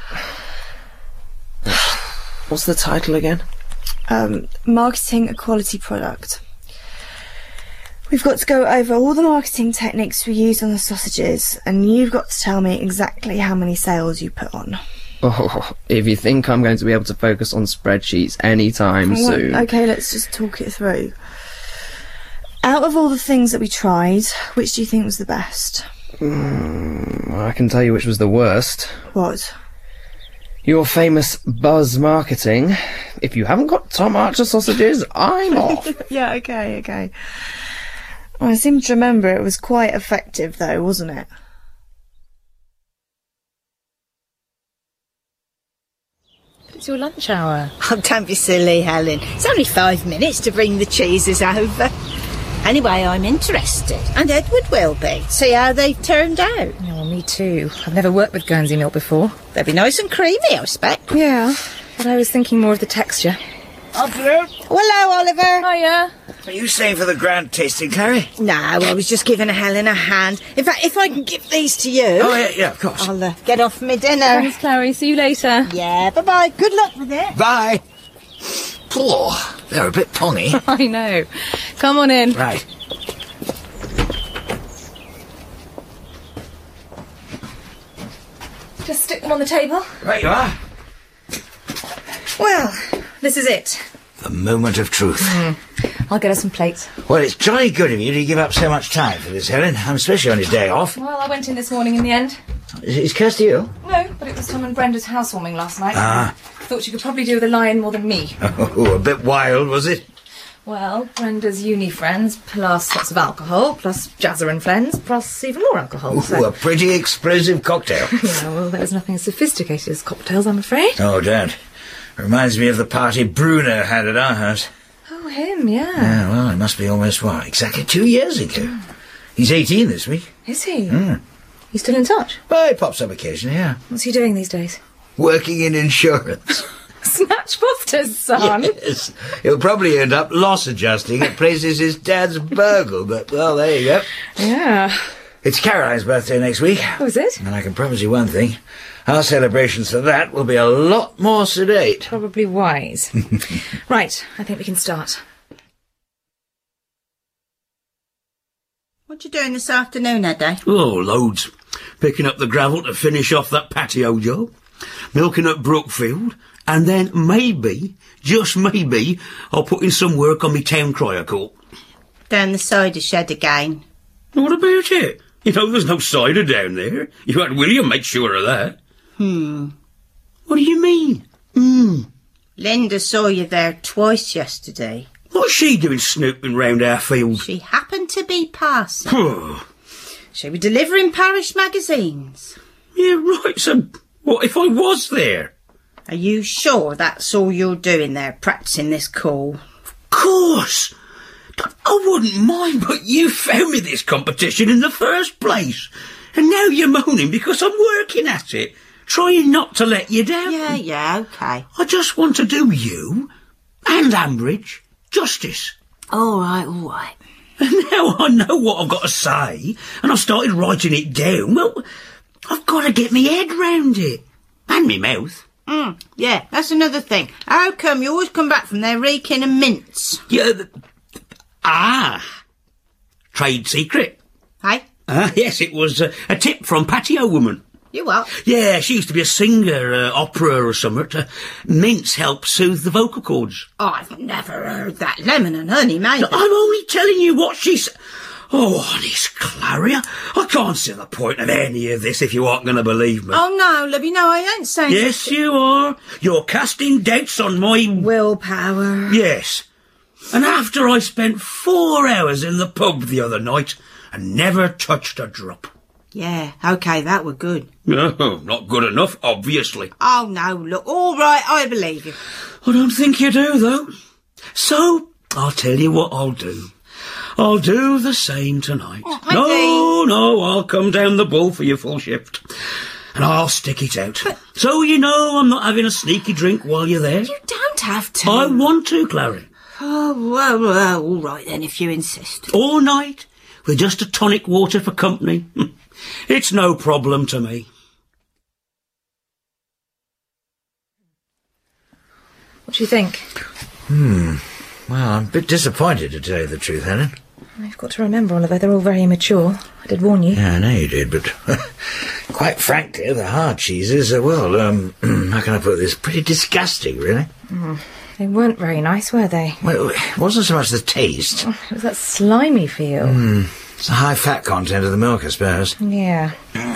What's the title again? Um, Marketing a Quality Product. We've got to go over all the marketing techniques we use on the sausages, and you've got to tell me exactly how many sales you put on. Oh, if you think I'm going to be able to focus on spreadsheets anytime Well, soon. Okay, let's just talk it through. Out of all the things that we tried, which do you think was the best? Mm, I can tell you which was the worst. What? Your famous buzz marketing. If you haven't got Tom Archer sausages, I'm off. Yeah, okay, okay. I seem to remember it was quite effective, though, wasn't it? It's your lunch hour. Oh, don't be silly, Helen. It's only five minutes to bring the cheeses over. Anyway, I'm interested, and Edward will be. See how they've turned out. Yeah, well, me too. I've never worked with Guernsey milk before. They'll be nice and creamy, I expect. Yeah, but I was thinking more of the texture. Afternoon. Hello, Oliver. Hiya. Are you staying for the grand tasting, Clary? No, I was just giving Helen a hand. In fact, if I can give these to you... Oh, yeah, yeah, of course. I'll uh, get off my dinner. Thanks, Clary. See you later. Yeah, bye-bye. Good luck with it. Bye. Poor. They're a bit pongy. I know. Come on in. Right. Just stick them on the table. Right you are. Well, this is it. The moment of truth. Mm. I'll get us some plates. Well, it's jolly good of you to give up so much time for this, Helen. I'm especially on your day off. Well, I went in this morning in the end. Is, is Kirsty ill? No, but it was Tom and Brenda's housewarming last night. Ah. Thought she could probably do with a lion more than me. Oh, a bit wild, was it? Well, Brenda's uni friends, plus lots of alcohol, plus Jazzer and friends, plus even more alcohol. Ooh, so. a pretty explosive cocktail. Yeah, well, there's nothing as sophisticated as cocktails, I'm afraid. Oh, Dad. Reminds me of the party Bruno had at our house. Oh, him, yeah. Yeah, well, it must be almost, what, exactly two years ago. Mm. He's eighteen this week. Is he? Mm. You still in touch? Well, he pops up occasionally, yeah. What's he doing these days? Working in insurance. Snatch Buster's son. Yes. He'll probably end up loss adjusting at places his dad's burgled, but, well, there you go. Yeah. It's Caroline's birthday next week. Oh, is it? And I can promise you one thing. Our celebrations for that will be a lot more sedate. Probably wise. Right, I think we can start. What you doing this afternoon, Eddie? Oh, loads. Picking up the gravel to finish off that patio job, milking up Brookfield, and then maybe, just maybe, I'll put in some work on my town crier court. Down the cider shed again. What about it? You know, there's no cider down there. You had William make sure of that. Hmm. What do you mean? Hmm. Linda saw you there twice yesterday. What's she doing snooping round our field? She happened to be passing. She was delivering parish magazines. Yeah, right, so what if I was there? Are you sure that's all you're doing there, practising this call? Of course! I wouldn't mind, but you found me this competition in the first place. And now you're moaning because I'm working at it, trying not to let you down. Yeah, yeah, OK. I just want to do you and Ambridge justice. All right, all right. And now I know what I've got to say, and I've started writing it down. Well, I've got to get my head round it. And my mouth. Mm, yeah, that's another thing. How come you always come back from there reeking of mints? Yeah, the, ah, trade secret. Hey? Ah, yes, it was uh, a tip from Patio Woman. You what? Yeah, she used to be a singer, uh, opera or something. Uh, mints help soothe the vocal cords. I've never heard that. Lemon and honey, mate. No, I'm only telling you what she said. Oh, honest, Clary, I can't see the point of any of this if you aren't going to believe me. Oh, no, love, you know, I ain't saying... Yes, you are. You're casting doubts on my... willpower. Yes. And after I spent four hours in the pub the other night and never touched a drop. Yeah, OK, that were good. No, not good enough, obviously. Oh, no, look, all right, I believe you. I don't think you do, though. So, I'll tell you what I'll do. I'll do the same tonight. Oh, no, no, I'll come down the bull for your full shift. And I'll stick it out. But so you know I'm not having a sneaky drink while you're there. You don't have to. I want to, Clary. Oh, well, well, all right then, if you insist. All night, with just a tonic water for company. It's no problem to me. What do you think? Hmm. Well, I'm a bit disappointed, to tell you the truth, Helen. You've got to remember, Oliver, they're all very immature. I did warn you. Yeah, I know you did, but quite frankly, the hard cheeses are, well, um, how can I put this, pretty disgusting, really. Mm, they weren't very nice, were they? Well, it wasn't so much the taste. Oh, it was that slimy feel. Mm, it's the high fat content of the milk, I suppose. Yeah.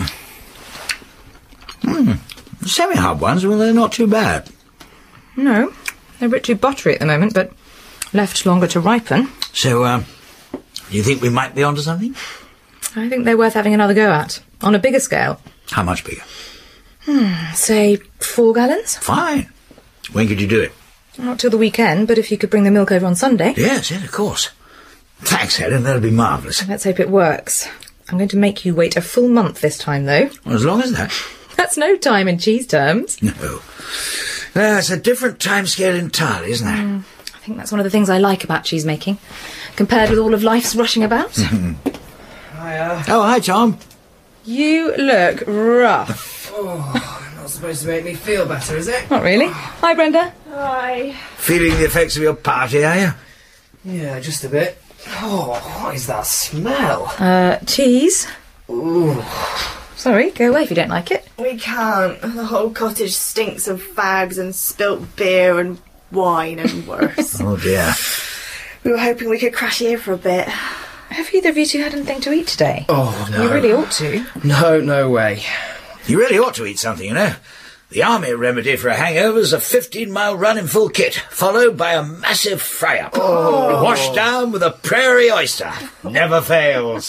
Mm. The semi-hard ones, well, they're not too bad. No, they're a bit too buttery at the moment, but left longer to ripen. So, um, do you think we might be onto something? I think they're worth having another go at, on a bigger scale. How much bigger? Hmm, say four gallons? Fine. When could you do it? Not till the weekend, but if you could bring the milk over on Sunday. Yes, yes, of course. Thanks, Helen, that'll be marvellous. Let's hope it works. I'm going to make you wait a full month this time, though. Well, as long as that. That's no time in cheese terms. No. No, it's a different timescale entirely, isn't it? Mm, I think that's one of the things I like about cheese making, compared with all of life's rushing about. Hiya. Oh, hi, Tom. You look rough. Oh, not supposed to make me feel better, is it? Not really. Hi, Brenda. Hi. Feeling the effects of your party, are you? Yeah, just a bit. Oh, what is that smell? Uh, cheese. Ooh. Sorry, go away if you don't like it. We can't. The whole cottage stinks of fags and spilt beer and wine and worse. Oh dear. We were hoping we could crash here for a bit. Have either of you two had anything to eat today? Oh, no. You really ought to. No, no way. You really ought to eat something, you know. The army remedy for a hangover is a fifteen-mile run in full kit, followed by a massive fry-up. Oh. Washed down with a prairie oyster. Never fails.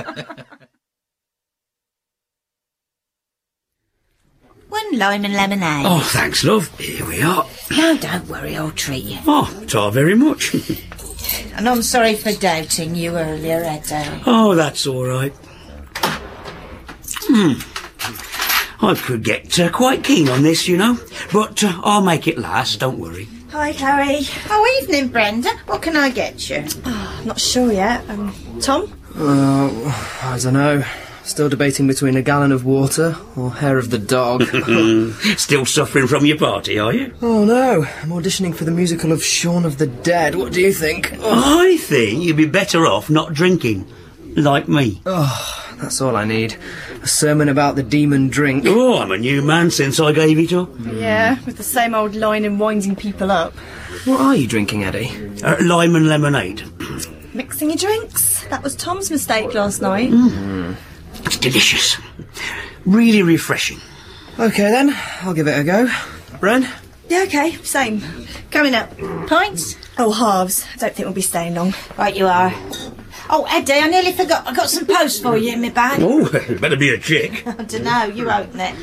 One lime and lemonade. Oh, thanks, love. Here we are. No, don't worry, I'll treat you. Oh, tar very much. And I'm sorry for doubting you earlier, Edo. Oh, that's all right. Hmm. I could get uh, quite keen on this, you know. But uh, I'll make it last, don't worry. Hi, Chloe. Oh, evening, Brenda. What can I get you? Oh, not sure yet. Um, Tom? Uh, I don't know. Still debating between a gallon of water or hair of the dog. Still suffering from your party, are you? Oh, no. I'm auditioning for the musical of Shaun of the Dead. What do you think? Oh. I think you'd be better off not drinking. Like me. Oh, that's all I need. A sermon about the demon drink. Oh, I'm a new man since I gave it up. Yeah, with the same old line and winding people up. What are you drinking, Eddie? Uh, lime and lemonade. Mixing your drinks? That was Tom's mistake last night. Mm. It's delicious. Really refreshing. OK, then. I'll give it a go. Bren? Yeah, OK. Same. Coming up. Pints? Oh, halves. I don't think we'll be staying long. Right, you are. Oh, Eddie, I nearly forgot. I got some post for you in my bag. Oh, it better be a chick. I don't know. You open it.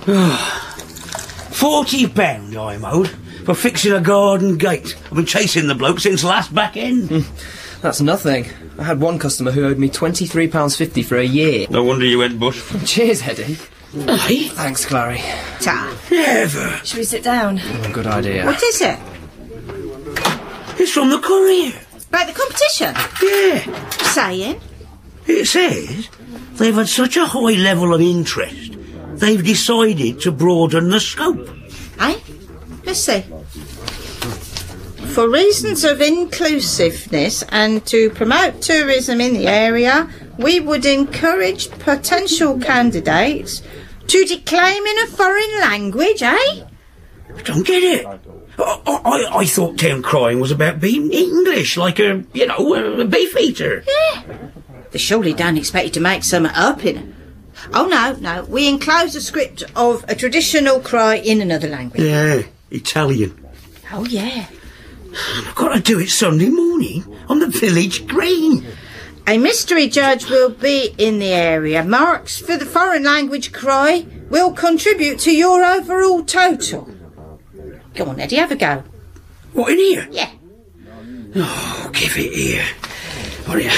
Forty pound I'm owed for fixing a garden gate. I've been chasing the bloke since last back end. Mm, that's nothing. I had one customer who owed me twenty-three pounds fifty for a year. No wonder you went bush. Cheers, Eddie. Hey? Thanks, Clary. Ta. Never. Should we sit down? Oh, good idea. What is it? It's from the Courier. About the competition? Yeah. Saying? It says they've had such a high level of interest, they've decided to broaden the scope. Eh? Let's see. For reasons of inclusiveness and to promote tourism in the area, we would encourage potential candidates to declaim in a foreign language, eh? I don't get it. I, I, I thought town crying was about being English, like a, you know, a beef eater. Yeah. They surely don't expect you to make something up in it. Oh, no, no. We enclose a script of a traditional cry in another language. Yeah, Italian. Oh, yeah. I've got to do it Sunday morning on the village green. A mystery judge will be in the area. Marks for the foreign language cry will contribute to your overall total. Go on, Eddie, have a go. What, in here? Yeah. Oh, give it here. What are you?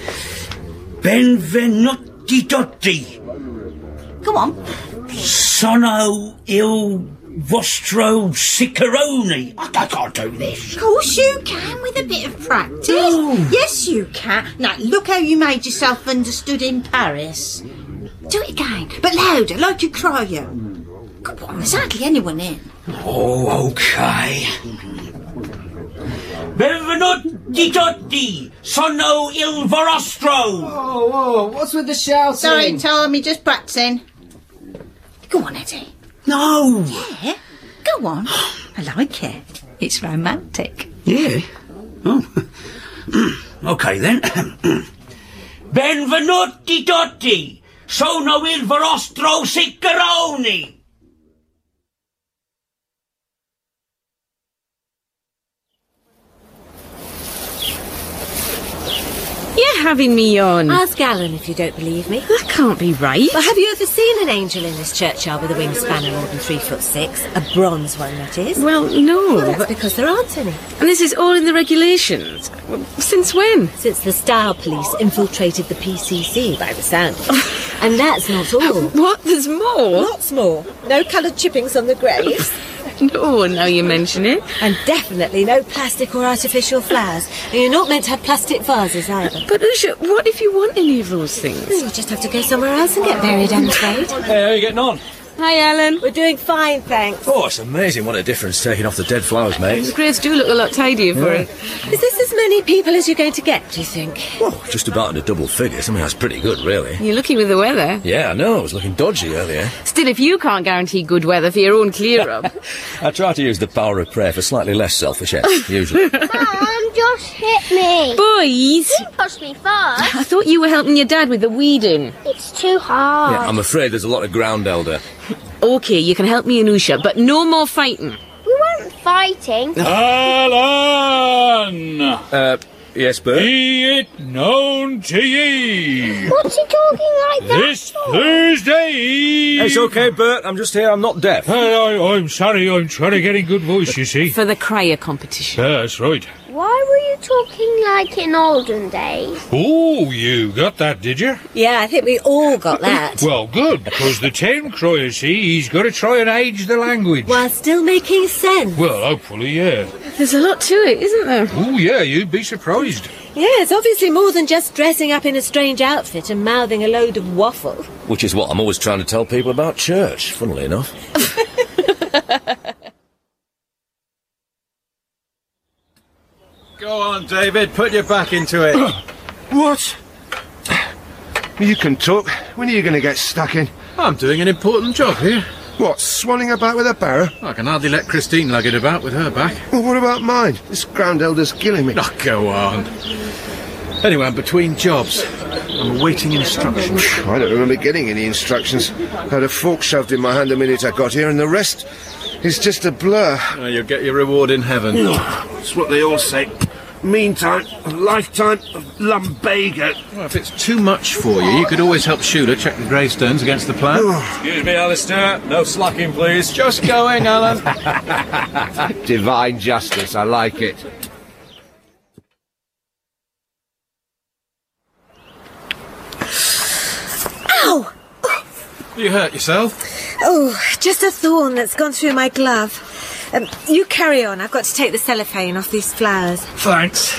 Benvenuti tutti. Go on. Sono il vostro Ciccarone. I, I can't do this. Of course you can, with a bit of practice. No. Yes, you can. Now, look how you made yourself understood in Paris. Do it again, but louder, like you cry you. Come on, there's hardly anyone in. Oh, okay. Benvenuti tutti. Sono il vostro. Whoa, whoa, what's with the shouting? Sorry, Tommy, just practicing. Go on, Eddie. No. Yeah, go on. I like it. It's romantic. Yeah. Oh. Okay, then. Benvenuti tutti. Sono il vostro Ciccarone. You're having me on. Ask Alan if you don't believe me. That can't be right. Well, have you ever seen an angel in this churchyard with a wingspan of more than three foot six? A bronze one, that is. Well, no. Well, that's but... because there aren't any. And this is all in the regulations. Since when? Since the Style Police infiltrated the P C C, by the sound. And that's not all. What? There's more? Lots more. No coloured chippings on the graves. No, now you mention it. And definitely no plastic or artificial flowers. And you're not meant to have plastic vases either. But Usha, what if you want any of those things? Well, you just have to go somewhere else and get buried, I'm afraid. Hey, how are you getting on? Hi, Alan. We're doing fine, thanks. Oh, it's amazing what a difference taking off the dead flowers makes. The graves do look a lot tidier for Yeah. it. Is this as many people as you're going to get, do you think? Oh, just about in the double figures. I mean, that's pretty good, really. You're lucky with the weather. Yeah, I know. I was looking dodgy earlier. Still, if you can't guarantee good weather for your own clear-up... I try to use the power of prayer for slightly less selfish ends, usually. Mum, Josh hit me. Boys! He pushed me first. I thought you were helping your dad with the weeding. It's too hard. Yeah, I'm afraid there's a lot of ground elder. OK, you can help me and Usha, but no more fighting. We weren't fighting. Alan! Uh, yes, Bert? Be it known to ye. What's he talking like that? This Thursday Eve. It's okay, Bert. I'm just here. I'm not deaf. Uh, I, I'm sorry. I'm trying to get in good voice, you see. For the crier competition. Yeah, that's right. Why were you talking like in olden days? Oh, you got that, did you? Yeah, I think we all got that. Well, good, because the town crier, see, he's got to try and age the language. While still making sense. Well, hopefully, yeah. There's a lot to it, isn't there? Oh, yeah, you'd be surprised. Yeah, it's obviously more than just dressing up in a strange outfit and mouthing a load of waffle. Which is what I'm always trying to tell people about church, funnily enough. Go on, David, put your back into it. What? You can talk. When are you going to get stuck in? I'm doing an important job here. What, swanning about with a barrow? I can hardly let Christine lug it about with her back. Well, what about mine? This ground elder's killing me. Oh, go on. Anyway, I'm between jobs. I'm awaiting instructions. I don't remember getting any instructions. I had a fork shoved in my hand the minute I got here, and the rest is just a blur. Oh, you'll get your reward in heaven. That's what they all say. Meantime, a lifetime of lumbago. Well, if it's too much for you, you could always help Shula check the gravestones against the plan. Excuse me, Alistair. No slacking, please. Just going, Alan. Divine justice, I like it. Ow! You hurt yourself? Oh, just a thorn that's gone through my glove. Um, you carry on. I've got to take the cellophane off these flowers. Thanks.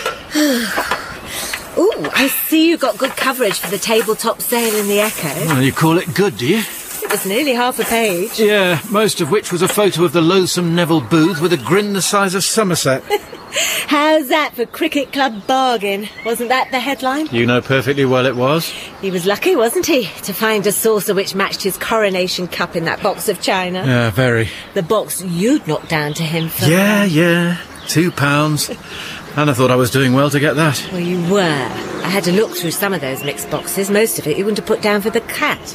Ooh, I see you got good coverage for the tabletop sale in the Echo. Well, you call it good, do you? It was nearly half a page. Yeah, most of which was a photo of the loathsome Neville Booth with a grin the size of Somerset. How's that for Cricket Club bargain? Wasn't that the headline? You know perfectly well it was. He was lucky, wasn't he, to find a saucer which matched his coronation cup in that box of china? Yeah, very. The box you'd knocked down to him for... Yeah, yeah. Two pounds. And I thought I was doing well to get that. Well, you were. I had to look through some of those mixed boxes. Most of it you wouldn't have put down for the cat.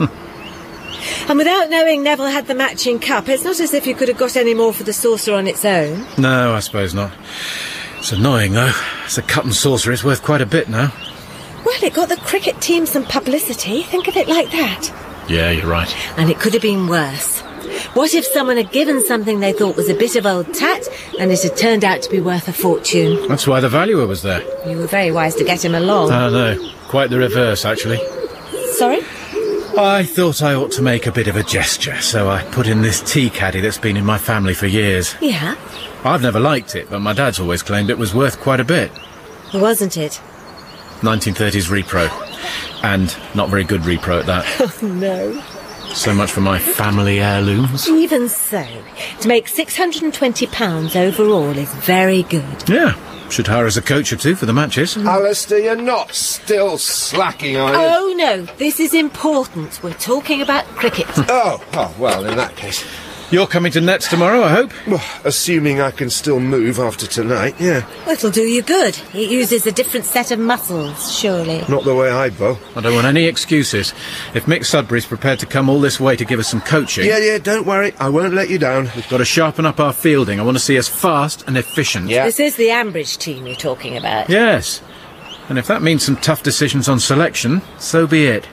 And without knowing Neville had the matching cup, it's not as if you could have got any more for the saucer on its own. No, I suppose not. It's annoying, though. It's a cup and saucer. It's worth quite a bit now. Well, it got the cricket team some publicity. Think of it like that. Yeah, you're right. And it could have been worse. What if someone had given something they thought was a bit of old tat and it had turned out to be worth a fortune? That's why the valuer was there. You were very wise to get him along. Oh, no. Quite the reverse, actually. Sorry? I thought I ought to make a bit of a gesture, so I put in this tea caddy that's been in my family for years. Yeah? I've never liked it, but my dad's always claimed it was worth quite a bit. Wasn't it? nineteen thirties repro. And not very good repro at that. Oh, no. So much for my family heirlooms. Even so, to make six hundred and twenty pounds overall is very good. Yeah. Should hire us a coach or two for the matches. Alistair, you're not still slacking, are you? Oh, no. This is important. We're talking about cricket. oh, oh, well, in that case... You're coming to Nets tomorrow, I hope? Well, assuming I can still move after tonight, yeah. Well, it'll do you good. It uses a different set of muscles, surely. Not the way I bowl. I don't want any excuses. If Mick Sudbury's prepared to come all this way to give us some coaching... Yeah, yeah, don't worry. I won't let you down. We've got to sharpen up our fielding. I want to see us fast and efficient. Yeah. This is the Ambridge team you're talking about. Yes. And if that means some tough decisions on selection, so be it.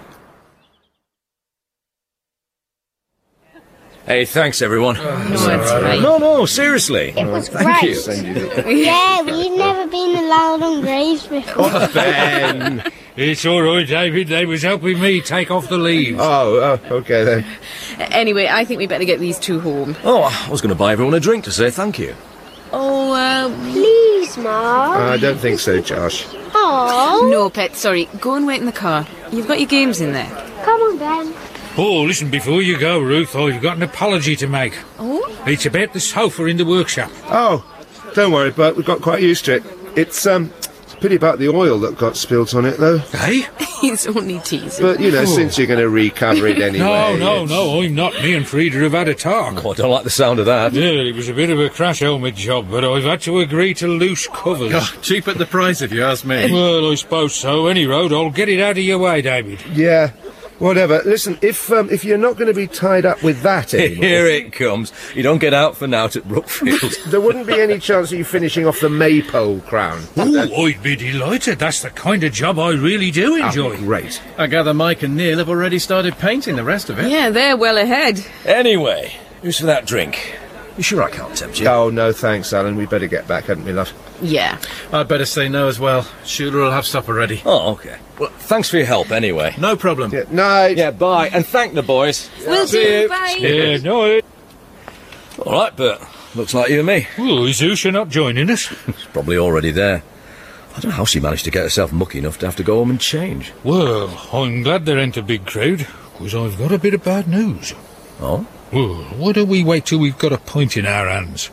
Hey, thanks, everyone. No, that's right. No, no, seriously. It was Thank great. you. Yeah, we've never been allowed on graves before. Oh, Ben! It's all right, David. They was helping me take off the leaves. Oh, oh, OK, then. Anyway, I think we better get these two home. Oh, I was going to buy everyone a drink to say thank you. Oh, uh... Please, Mum. I don't think so, Josh. Oh. No, Pet, sorry. Go and wait in the car. You've got your games in there. Come on, Ben. Oh, listen, before you go, Ruth, I've got an apology to make. Oh? It's about the sofa in the workshop. Oh, don't worry, Bert. We've got quite used to it. It's, um... it's a pity about the oil that got spilt on it, though. Hey? He's only teasing. But, you know, Oh. since you're going to recover it anyway... No, no, it's- no, I'm not. Me and Frieda have had a talk. Oh, I don't like the sound of that. Yeah, it was a bit of a crash helmet job, but I've had to agree to loose covers. Oh, cheap at the price, if you ask me. Well, I suppose so. Any road, I'll get it out of your way, David. Yeah. Whatever. Listen, if um, if you're not going to be tied up with that anymore... Here it comes. You don't get out for now at Brookfield. There wouldn't be any chance of you finishing off the Maypole crown. Oh, I'd be delighted. That's the kind of job I really do enjoy. Oh, great. I gather Mike and Neil have already started painting the rest of it. Yeah, they're well ahead. Anyway, who's for that drink? You sure I can't tempt you? Oh, no, thanks, Alan. We better get back, hadn't we, love? Yeah. I'd better say no as well. Shooter will have supper ready. Oh, OK. Well, thanks for your help, anyway. No problem. Yeah, night. Yeah, bye. And thank the boys. Will See do, you. bye. Yeah, no. All right, Bert. Looks like you and me. Oh, is Usha not joining us? She's probably already there. I don't know how she managed to get herself mucky enough to have to go home and change. Well, I'm glad there ain't a big crowd, because I've got a bit of bad news. Oh? Well, why don't we wait till we've got a point in our hands?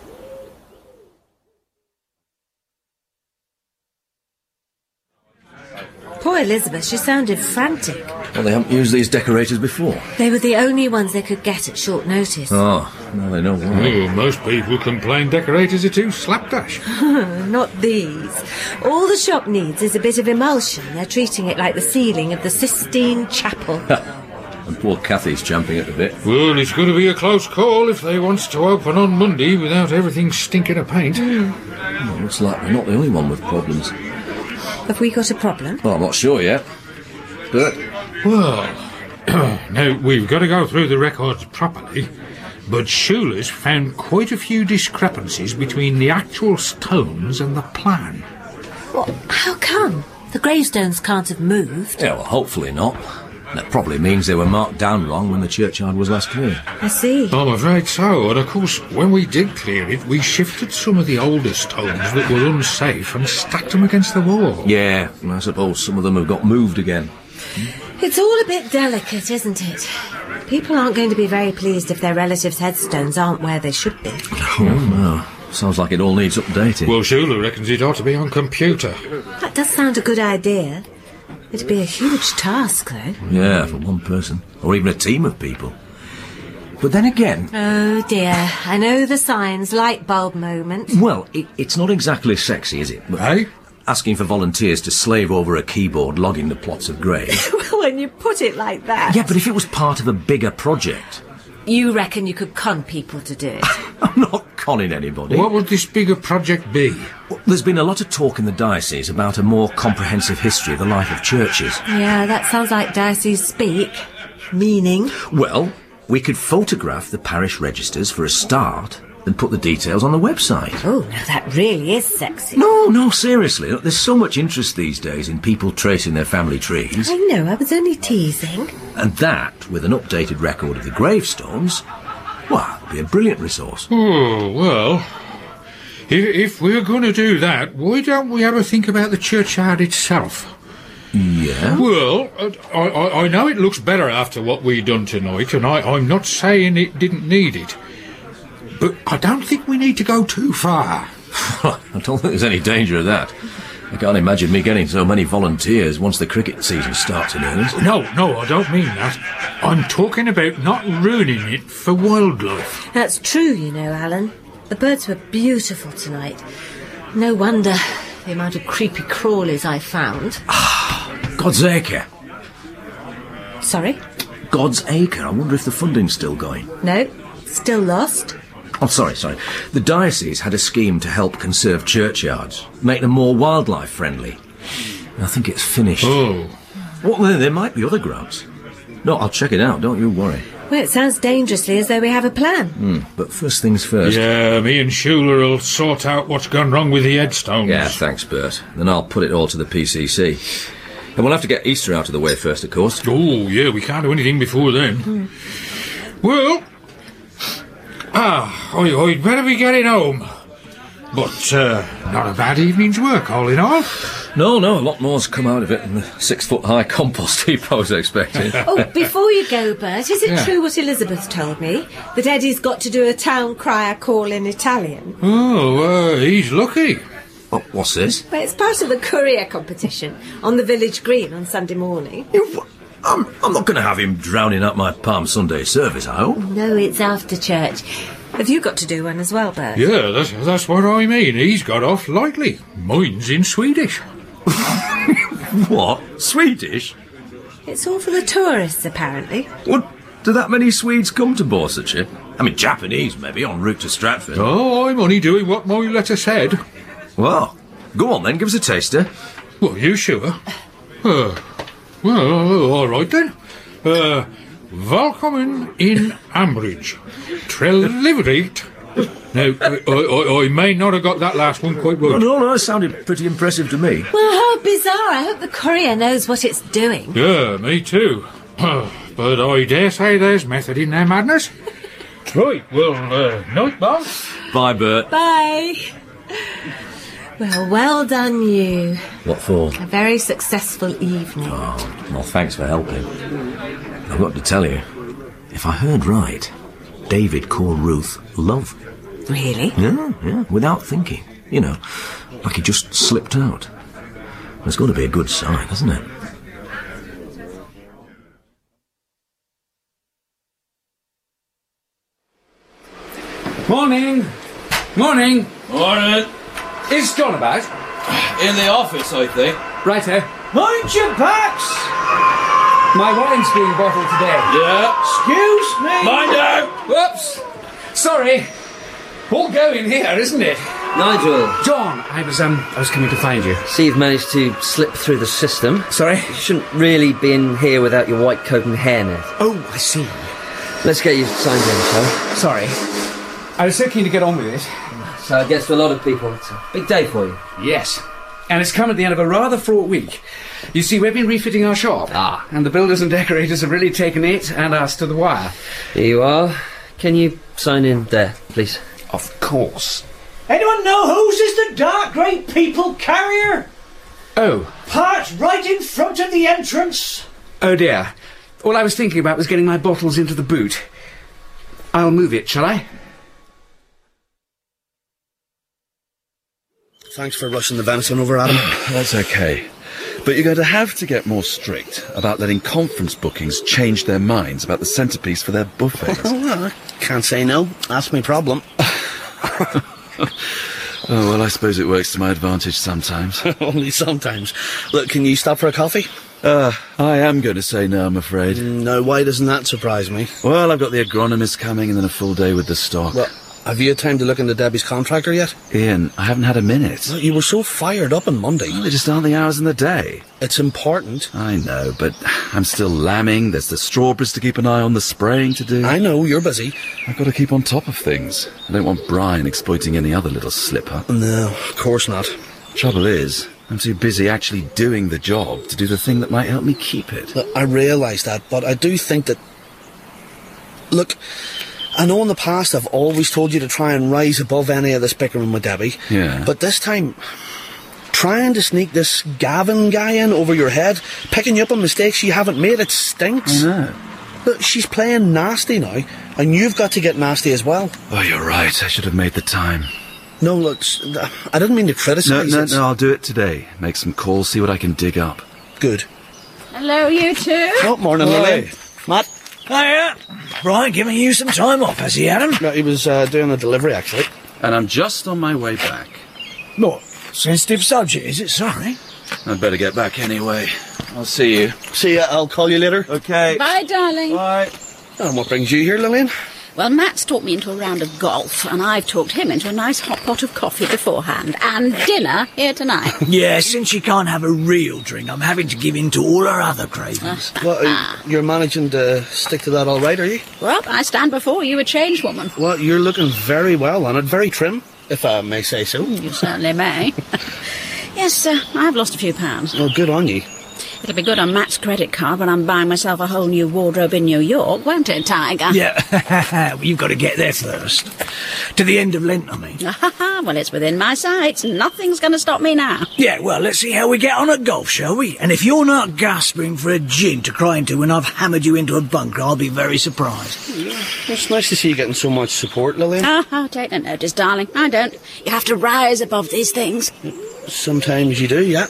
Poor Elizabeth, she sounded frantic. Well, they haven't used these decorators before. They were the only ones they could get at short notice. Oh, now they know why. Well, most people complain decorators are too slapdash. Not these. All the shop needs is a bit of emulsion. They're treating it like the ceiling of the Sistine Chapel. And poor Kathy's champing at the bit. Well, it's going to be a close call if they wants to open on Monday without everything stinking of paint. Mm. Well, looks like we're not the only one with problems. Have we got a problem? Well, I'm not sure yet. Bert? Well, now, we've got to go through the records properly, but Schuler's found quite a few discrepancies between the actual stones and the plan. What? How come? The gravestones can't have moved. Yeah, well, hopefully not. That probably means they were marked down wrong when the churchyard was last cleared. I see. I'm afraid so, and of course, when we did clear it, we shifted some of the older stones that were unsafe and stacked them against the wall. Yeah, and I suppose some of them have got moved again. It's all a bit delicate, isn't it? People aren't going to be very pleased if their relatives' headstones aren't where they should be. Oh, no. Sounds like it all needs updating. Well, Schuler reckons it ought to be on computer. That does sound a good idea. It'd be a huge task, though. Yeah, for one person. Or even a team of people. But then again... Oh, dear. I know the signs. Light bulb moment. Well, it, it's not exactly sexy, is it? Hey? Asking for volunteers to slave over a keyboard logging the plots of graves. Well, when you put it like that... Yeah, but if it was part of a bigger project... You reckon you could con people to do it? I'm not conning anybody. What would this bigger project be? Well, there's been a lot of talk in the diocese about a more comprehensive history of the life of churches. Yeah, that sounds like diocese speak. Meaning? Well, we could photograph the parish registers for a start and put the details on the website. Oh, no, that really is sexy. No, no, seriously. Look, there's so much interest these days in people tracing their family trees. I know, I was only teasing. And that, with an updated record of the gravestones, well, it'd be a brilliant resource. Oh, well, if, if we're going to do that, why don't we have a think about the churchyard itself? Yeah? Well, uh, I, I, I know it looks better after what we done tonight, and I, I'm not saying it didn't need it. But I don't think we need to go too far. I don't think there's any danger of that. I can't imagine me getting so many volunteers once the cricket season starts in earnest. No, no, I don't mean that. I'm talking about not ruining it for wildlife. That's true, you know, Alan. The birds were beautiful tonight. No wonder the amount of creepy crawlies I found. God's Acre. Sorry? God's Acre. I wonder if the funding's still going. No, still lost. Oh, sorry, sorry. The diocese had a scheme to help conserve churchyards, make them more wildlife friendly. I think it's finished. Oh. Well, there, there might be other grants. No, I'll check it out, don't you worry. Well, it sounds dangerously as though we have a plan. Mm, but first things first. Yeah, me and Schuler will sort out what's gone wrong with the headstones. Yeah, thanks, Bert. Then I'll put it all to the P C C. And we'll have to get Easter out of the way first, of course. Oh, yeah, we can't do anything before then. Mm. Well... Ah, I, I'd better be getting home. But, uh, not a bad evening's work, all in all. No, no, a lot more's come out of it than the six-foot-high compost heap I was expecting. Oh, before you go, Bert, is it Yeah. true what Elizabeth told me? That Eddie's got to do a town crier call in Italian? Oh, uh, he's lucky. Oh, what's this? Well, it's part of the courier competition on the village green on Sunday morning. I'm, I'm not going to have him drowning out my Palm Sunday service, I hope. No, it's after church. Have you got to do one as well, Bert? Yeah, that's, that's what I mean. He's got off lightly. Mine's in Swedish. What? Swedish? It's all for the tourists, apparently. What? Do that many Swedes come to Borsetshire? I mean, Japanese, maybe, en route to Stratford. Oh, I'm only doing what my letter said. Well, go on then, give us a taster. Well, you sure? Uh, well, all right then. Uh, Welcome in Ambridge. Treliverate. Now, I, I, I may not have got that last one quite right. Oh, no, no, it sounded pretty impressive to me. Well, how bizarre. I hope the courier knows what it's doing. Yeah, me too. But I dare say there's method in their madness. Right, well, uh, night, Bob. Bye, Bert. Bye. Well, well done, you. What for? A very successful evening. Oh, well, thanks for helping. I've got to tell you, if I heard right, David called Ruth love. Really? Yeah, yeah, without thinking. You know, like he just slipped out. It's got to be a good sign, hasn't it? Morning. Morning. Morning. Is John about? In the office, I think. Righto. Mind your backs! My wine's being bottled today. Yeah. Excuse me. Mind out! Whoops. Sorry. All going here, isn't it? Nigel. John, I was, um, I was coming to find you. See, you've managed to slip through the system. Sorry? You shouldn't really be in here without your white coat and hairnet. Oh, I see. Let's get you signed in, shall we? Sorry. I was so keen to get on with it. So I guess for a lot of people, it's a big day for you. Yes. And it's come at the end of a rather fraught week. You see, we've been refitting our shop. Ah. And the builders and decorators have really taken it and us to the wire. Here you are. Can you sign in there, please? Of course. Anyone know whose is the dark grey people carrier? Oh. Parked right in front of the entrance. Oh dear. All I was thinking about was getting my bottles into the boot. I'll move it, shall I? Thanks for rushing the venison over, Adam. That's okay. But you're going to have to get more strict about letting conference bookings change their minds about the centrepiece for their buffets. Well, I can't say no. That's my problem. Oh, well, I suppose it works to my advantage sometimes. Only sometimes. Look, can you stop for a coffee? Uh, I am going to say no, I'm afraid. No, why doesn't that surprise me? Well, I've got the agronomist coming and then a full day with the stock. Well, have you had time to look into Debbie's contractor yet? Ian, I haven't had a minute. Well, you were so fired up on Monday. Well, they just aren't the hours in the day. It's important. I know, but I'm still lambing. There's the strawberries to keep an eye on, the spraying to do. I know, you're busy. I've got to keep on top of things. I don't want Brian exploiting any other little slip-up. No, of course not. Trouble is, I'm too busy actually doing the job to do the thing that might help me keep it. Look, I realise that, but I do think that... Look, I know in the past I've always told you to try and rise above any of this bickering with Debbie. Yeah. But this time, trying to sneak this Gavin guy in over your head, picking you up on mistakes you haven't made, it stinks. I know. Look, she's playing nasty now, and you've got to get nasty as well. Oh, you're right. I should have made the time. No, look, I didn't mean to criticise. No, no, no, I'll do it today. Make some calls, see what I can dig up. Good. Hello, you two. Oh, morning, Hi. Lily. Matt? Hiya. Brian giving you some time off, has he, Adam? No, he was uh, doing a delivery, actually. And I'm just on my way back. What? Sensitive subject, is it? Sorry. I'd better get back anyway. I'll see you. See ya, I'll call you later. Okay. Bye, darling. Bye. And what brings you here, Lillian? Well, Matt's talked me into a round of golf, and I've talked him into a nice hot pot of coffee beforehand, and dinner here tonight. Yeah, since she can't have a real drink, I'm having to give in to all her other cravings. Well, uh, you're managing to stick to that all right, are you? Well, I stand before you a changed woman. Well, you're looking very well on it, very trim, if I may say so. You certainly may. Yes, uh, I've lost a few pounds. Well, good on you. It'll be good on Matt's credit card when I'm buying myself a whole new wardrobe in New York, won't it, Tiger? Yeah, well, you've got to get there first. To the end of Lent, I mean. Well, it's within my sights. Nothing's going to stop me now. Yeah, well, let's see how we get on at golf, shall we? And if you're not gasping for a gin to cry into when I've hammered you into a bunker, I'll be very surprised. It's nice to see you getting so much support, Lillian. Ah, take no notice, darling. I don't. You have to rise above these things. Sometimes you do, yeah.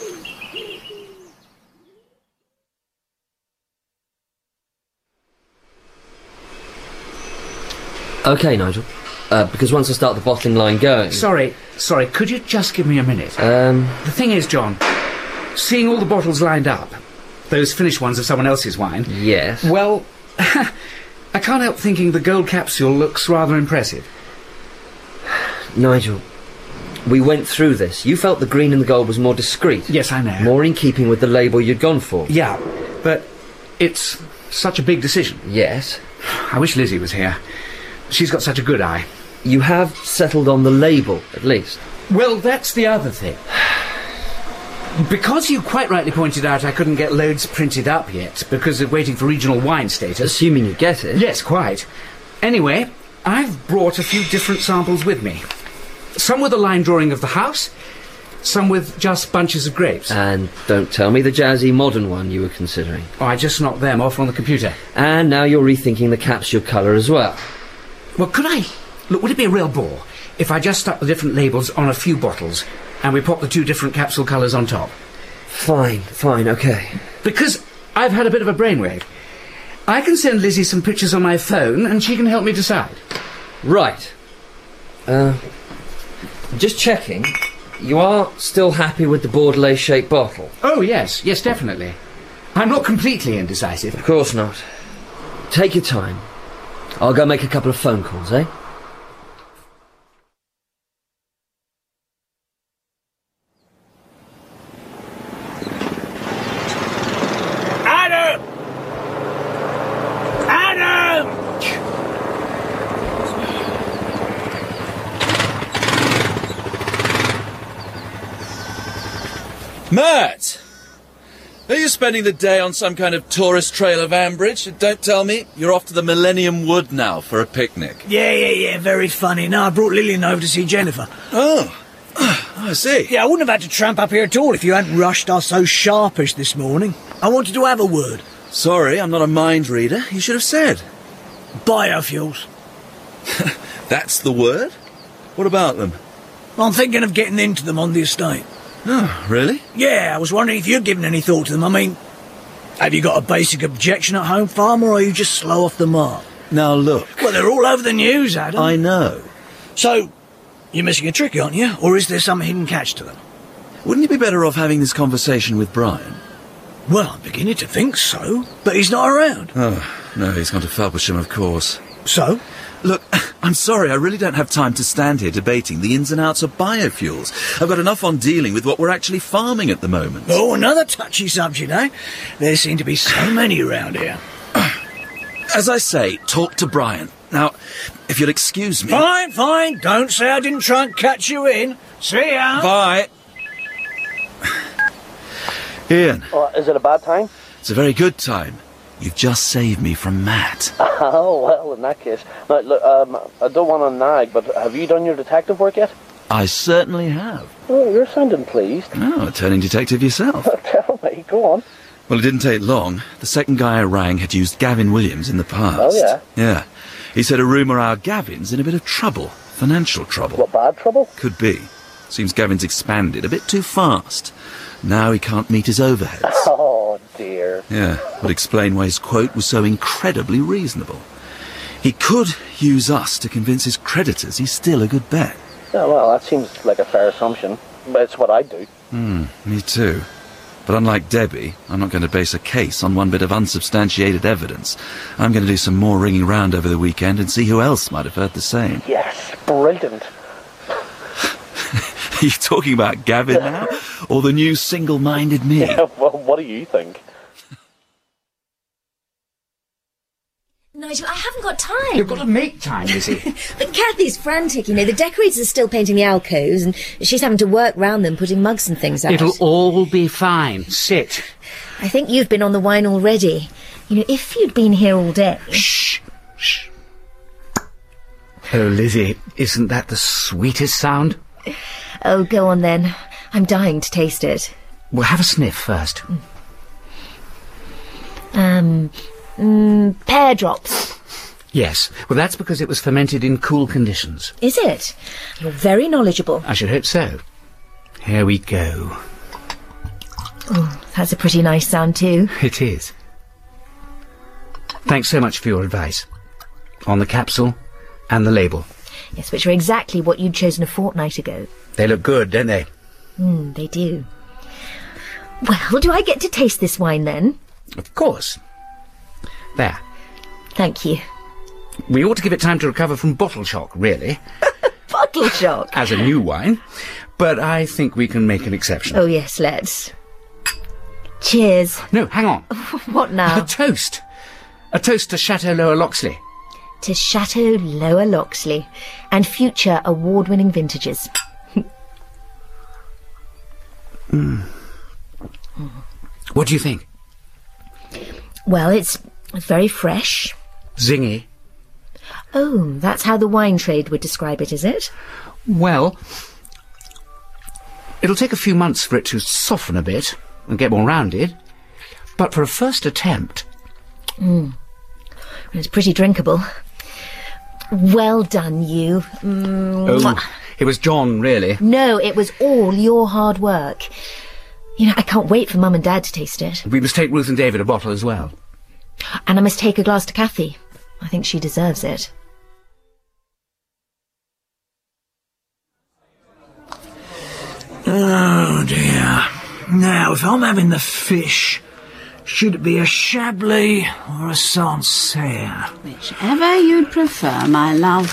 Okay, Nigel. Uh, because once I start the bottling line going... Sorry, sorry, could you just give me a minute? Um... The thing is, John, seeing all the bottles lined up, Those finished ones are someone else's wine. Yes. Well, I can't help thinking the gold capsule looks rather impressive. Nigel, we went through this. You felt the green and the gold was more discreet. Yes, I know. More in keeping with the label you'd gone for. Yeah, but it's such a big decision. Yes. I wish Lizzie was here. She's got such a good eye. You have settled on the label, at least. Well, that's the other thing. Because you quite rightly pointed out I couldn't get loads printed up yet because of waiting for regional wine status. Assuming you get it. Yes, quite. Anyway, I've brought a few different samples with me. Some with a line drawing of the house, some with just bunches of grapes. And don't tell me the jazzy modern one you were considering. Oh, I just knocked them off on the computer. And now you're rethinking the capsule colour as well. Well, could I... Look, would it be a real bore if I just stuck the different labels on a few bottles and we pop the two different capsule colours on top? Fine, fine, okay. Because I've had a bit of a brainwave. I can send Lizzie some pictures on my phone and she can help me decide. Right. Uh, just checking. You are still happy with the Bordelais-shaped bottle? Oh, yes, yes, definitely. I'm not completely indecisive. Of course not. Take your time. I'll go make a couple of phone calls, eh? Adam! Adam! Matt! Are you spending the day on some kind of tourist trail of Ambridge? Don't tell me you're off to the Millennium Wood now for a picnic. Yeah, yeah, yeah, very funny. No, I brought Lillian over to see Jennifer. Oh, I see. Yeah, I wouldn't have had to tramp up here at all if you hadn't rushed us so sharpish this morning. I wanted to have a word. Sorry, I'm not a mind reader. You should have said. Biofuels. That's the word? What about them? I'm thinking of getting into them on the estate. Oh, really? Yeah, I was wondering if you'd given any thought to them. I mean, have you got a basic objection at home, Farmer, or are you just slow off the mark? Now look. Well, they're all over the news, Adam. I know. So, you're missing a trick, aren't you? Or is there some hidden catch to them? Wouldn't you be better off having this conversation with Brian? Well, I'm beginning to think so, but he's not around. Oh, no, he's gone to Felpersham, of course. So? Look, I'm sorry, I really don't have time to stand here debating the ins and outs of biofuels. I've got enough on dealing with what we're actually farming at the moment. Oh, another touchy subject, eh? There seem to be so many around here. As I say, talk to Brian. Now, if you'll excuse me... Fine, fine. Don't say I didn't try and catch you in. See ya. Bye. Ian. Oh, is it a bad time? It's a very good time. You've just saved me from Matt. Oh, well, in that case. Now, look, um, I don't want to nag, but have you done your detective work yet? I certainly have. Oh, you're sounding pleased. Oh, a turning detective yourself. Tell me, go on. Well, it didn't take long. The second guy I rang had used Gavin Williams in the past. Oh, yeah? Yeah. He said a rumour our Gavin's in a bit of trouble. Financial trouble. What, bad trouble? Could be. Seems Gavin's expanded a bit too fast. Now he can't meet his overheads. Oh, dear. Yeah, would explain why his quote was so incredibly reasonable. He could use us to convince his creditors he's still a good bet. Yeah, well, that seems like a fair assumption. But it's what I'd do. Hmm, me too. But unlike Debbie, I'm not going to base a case on one bit of unsubstantiated evidence. I'm going to do some more ringing round over the weekend and see who else might have heard the same. Yes, brilliant. Are you talking about Gavin now? Or the new single-minded me? Yeah, well, what do you think? Nigel, I haven't got time. You've got to make time, Lizzie. But Kathy's frantic, you know. The decorators are still painting the alcoves, and she's having to work round them, putting mugs and things out. It'll all be fine. Sit. I think you've been on the wine already. You know, if you'd been here all day... Shh, shh. Oh, Lizzie, isn't that the sweetest sound? Oh, go on then. I'm dying to taste it. We'll have a sniff first. Um, mm, pear drops. Yes. Well, that's because it was fermented in cool conditions. Is it? You're very knowledgeable. I should hope so. Here we go. Oh, that's a pretty nice sound too. It is. Thanks so much for your advice. On the capsule and the label. Yes, which are exactly what you'd chosen a fortnight ago. They look good, don't they? Hmm, they do. Well, do I get to taste this wine then? Of course. There. Thank you. We ought to give it time to recover from bottle shock, really. Bottle shock? As a new wine. But I think we can make an exception. Oh, yes, let's. Cheers. No, hang on. What now? A toast. A toast to Chateau Lower Loxley. To Chateau Lower Loxley and future award-winning vintages. mm. What do you think? Well, it's very fresh. Zingy. Oh, that's how the wine trade would describe it, is it? Well, it'll take a few months for it to soften a bit and get more rounded, but for a first attempt... Mm. It's pretty drinkable. Well done, you. Mm. Oh, it was John, really. No, it was all your hard work. You know, I can't wait for Mum and Dad to taste it. We must take Ruth and David a bottle as well. And I must take a glass to Kathy. I think she deserves it. Oh, dear. Now, if I'm having the fish, should it be a Chablis or a Sancerre? Whichever you'd prefer, my love.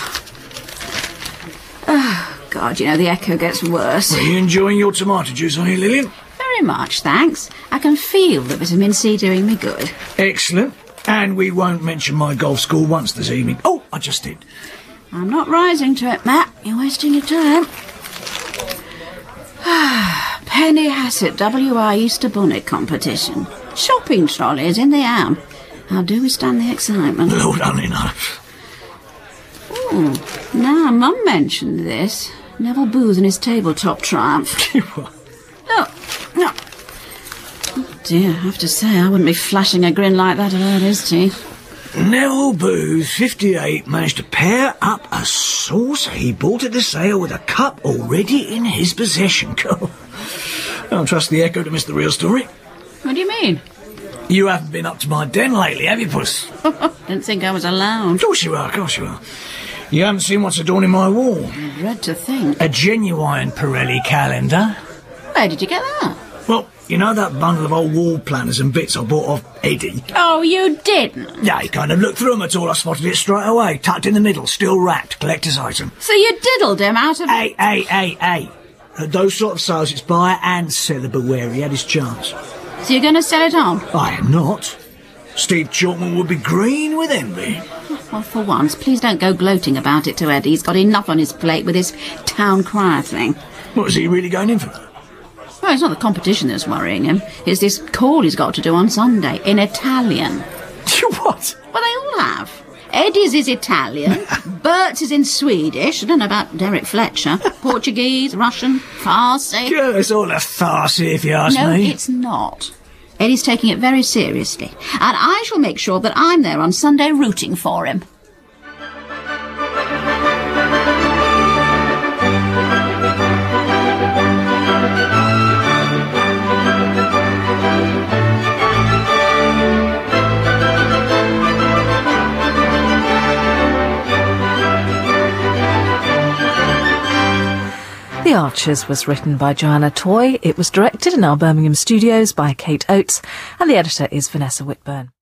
Oh, God, you know, the echo gets worse. Are you enjoying your tomato juice, are you, Lillian? Very much, thanks. I can feel the vitamin C doing me good. Excellent. And we won't mention my golf school once this evening. Oh, I just did. I'm not rising to it, Matt. You're wasting your time. Penny Hassett W I Easter Bonnet competition. Shopping trolleys in the Am. How do we stand the excitement? Lord only knows. Oh, now Mum mentioned this. Neville Booth and his tabletop triumph. Look, no. Oh dear, I have to say, I wouldn't be flashing a grin like that at her his teeth. Neville Booth, fifty-eight, managed to pair up a saucer he bought at the sale with a cup already in his possession. I don't trust the echo to miss the real story. What do you mean? You haven't been up to my den lately, have you, Puss? Didn't think I was allowed. Of course you are, of course you are. You haven't seen what's adorning my wall. I dread to think. A genuine Pirelli calendar. Where did you get that? Well, you know that bundle of old wall planners and bits I bought off Eddie? Oh, you didn't? Yeah, he kind of looked through them at all. I spotted it straight away. Tucked in the middle, still wrapped. Collector's item. So you diddled him out of... Hey, hey, hey, hey. At those sort of sales, it's buyer and seller beware. He had his chance. So you're going to sell it on? I am not. Steve Chalkman would be green with envy. Well, for once, please don't go gloating about it to Eddie. He's got enough on his plate with his town crier thing. What, is he really going in for that? Well, it's not the competition that's worrying him. It's this call he's got to do on Sunday, in Italian. What? Well, they all have. Eddie's is Italian, Bert's is in Swedish, I don't know about Derek Fletcher, Portuguese, Russian, Farsi... Yeah, it's all a farce if you ask no, me. No, it's not. Eddie's taking it very seriously, and I shall make sure that I'm there on Sunday rooting for him. The Archers was written by Joanna Toy, it was directed in our Birmingham studios by Kate Oates, and the editor is Vanessa Whitburn.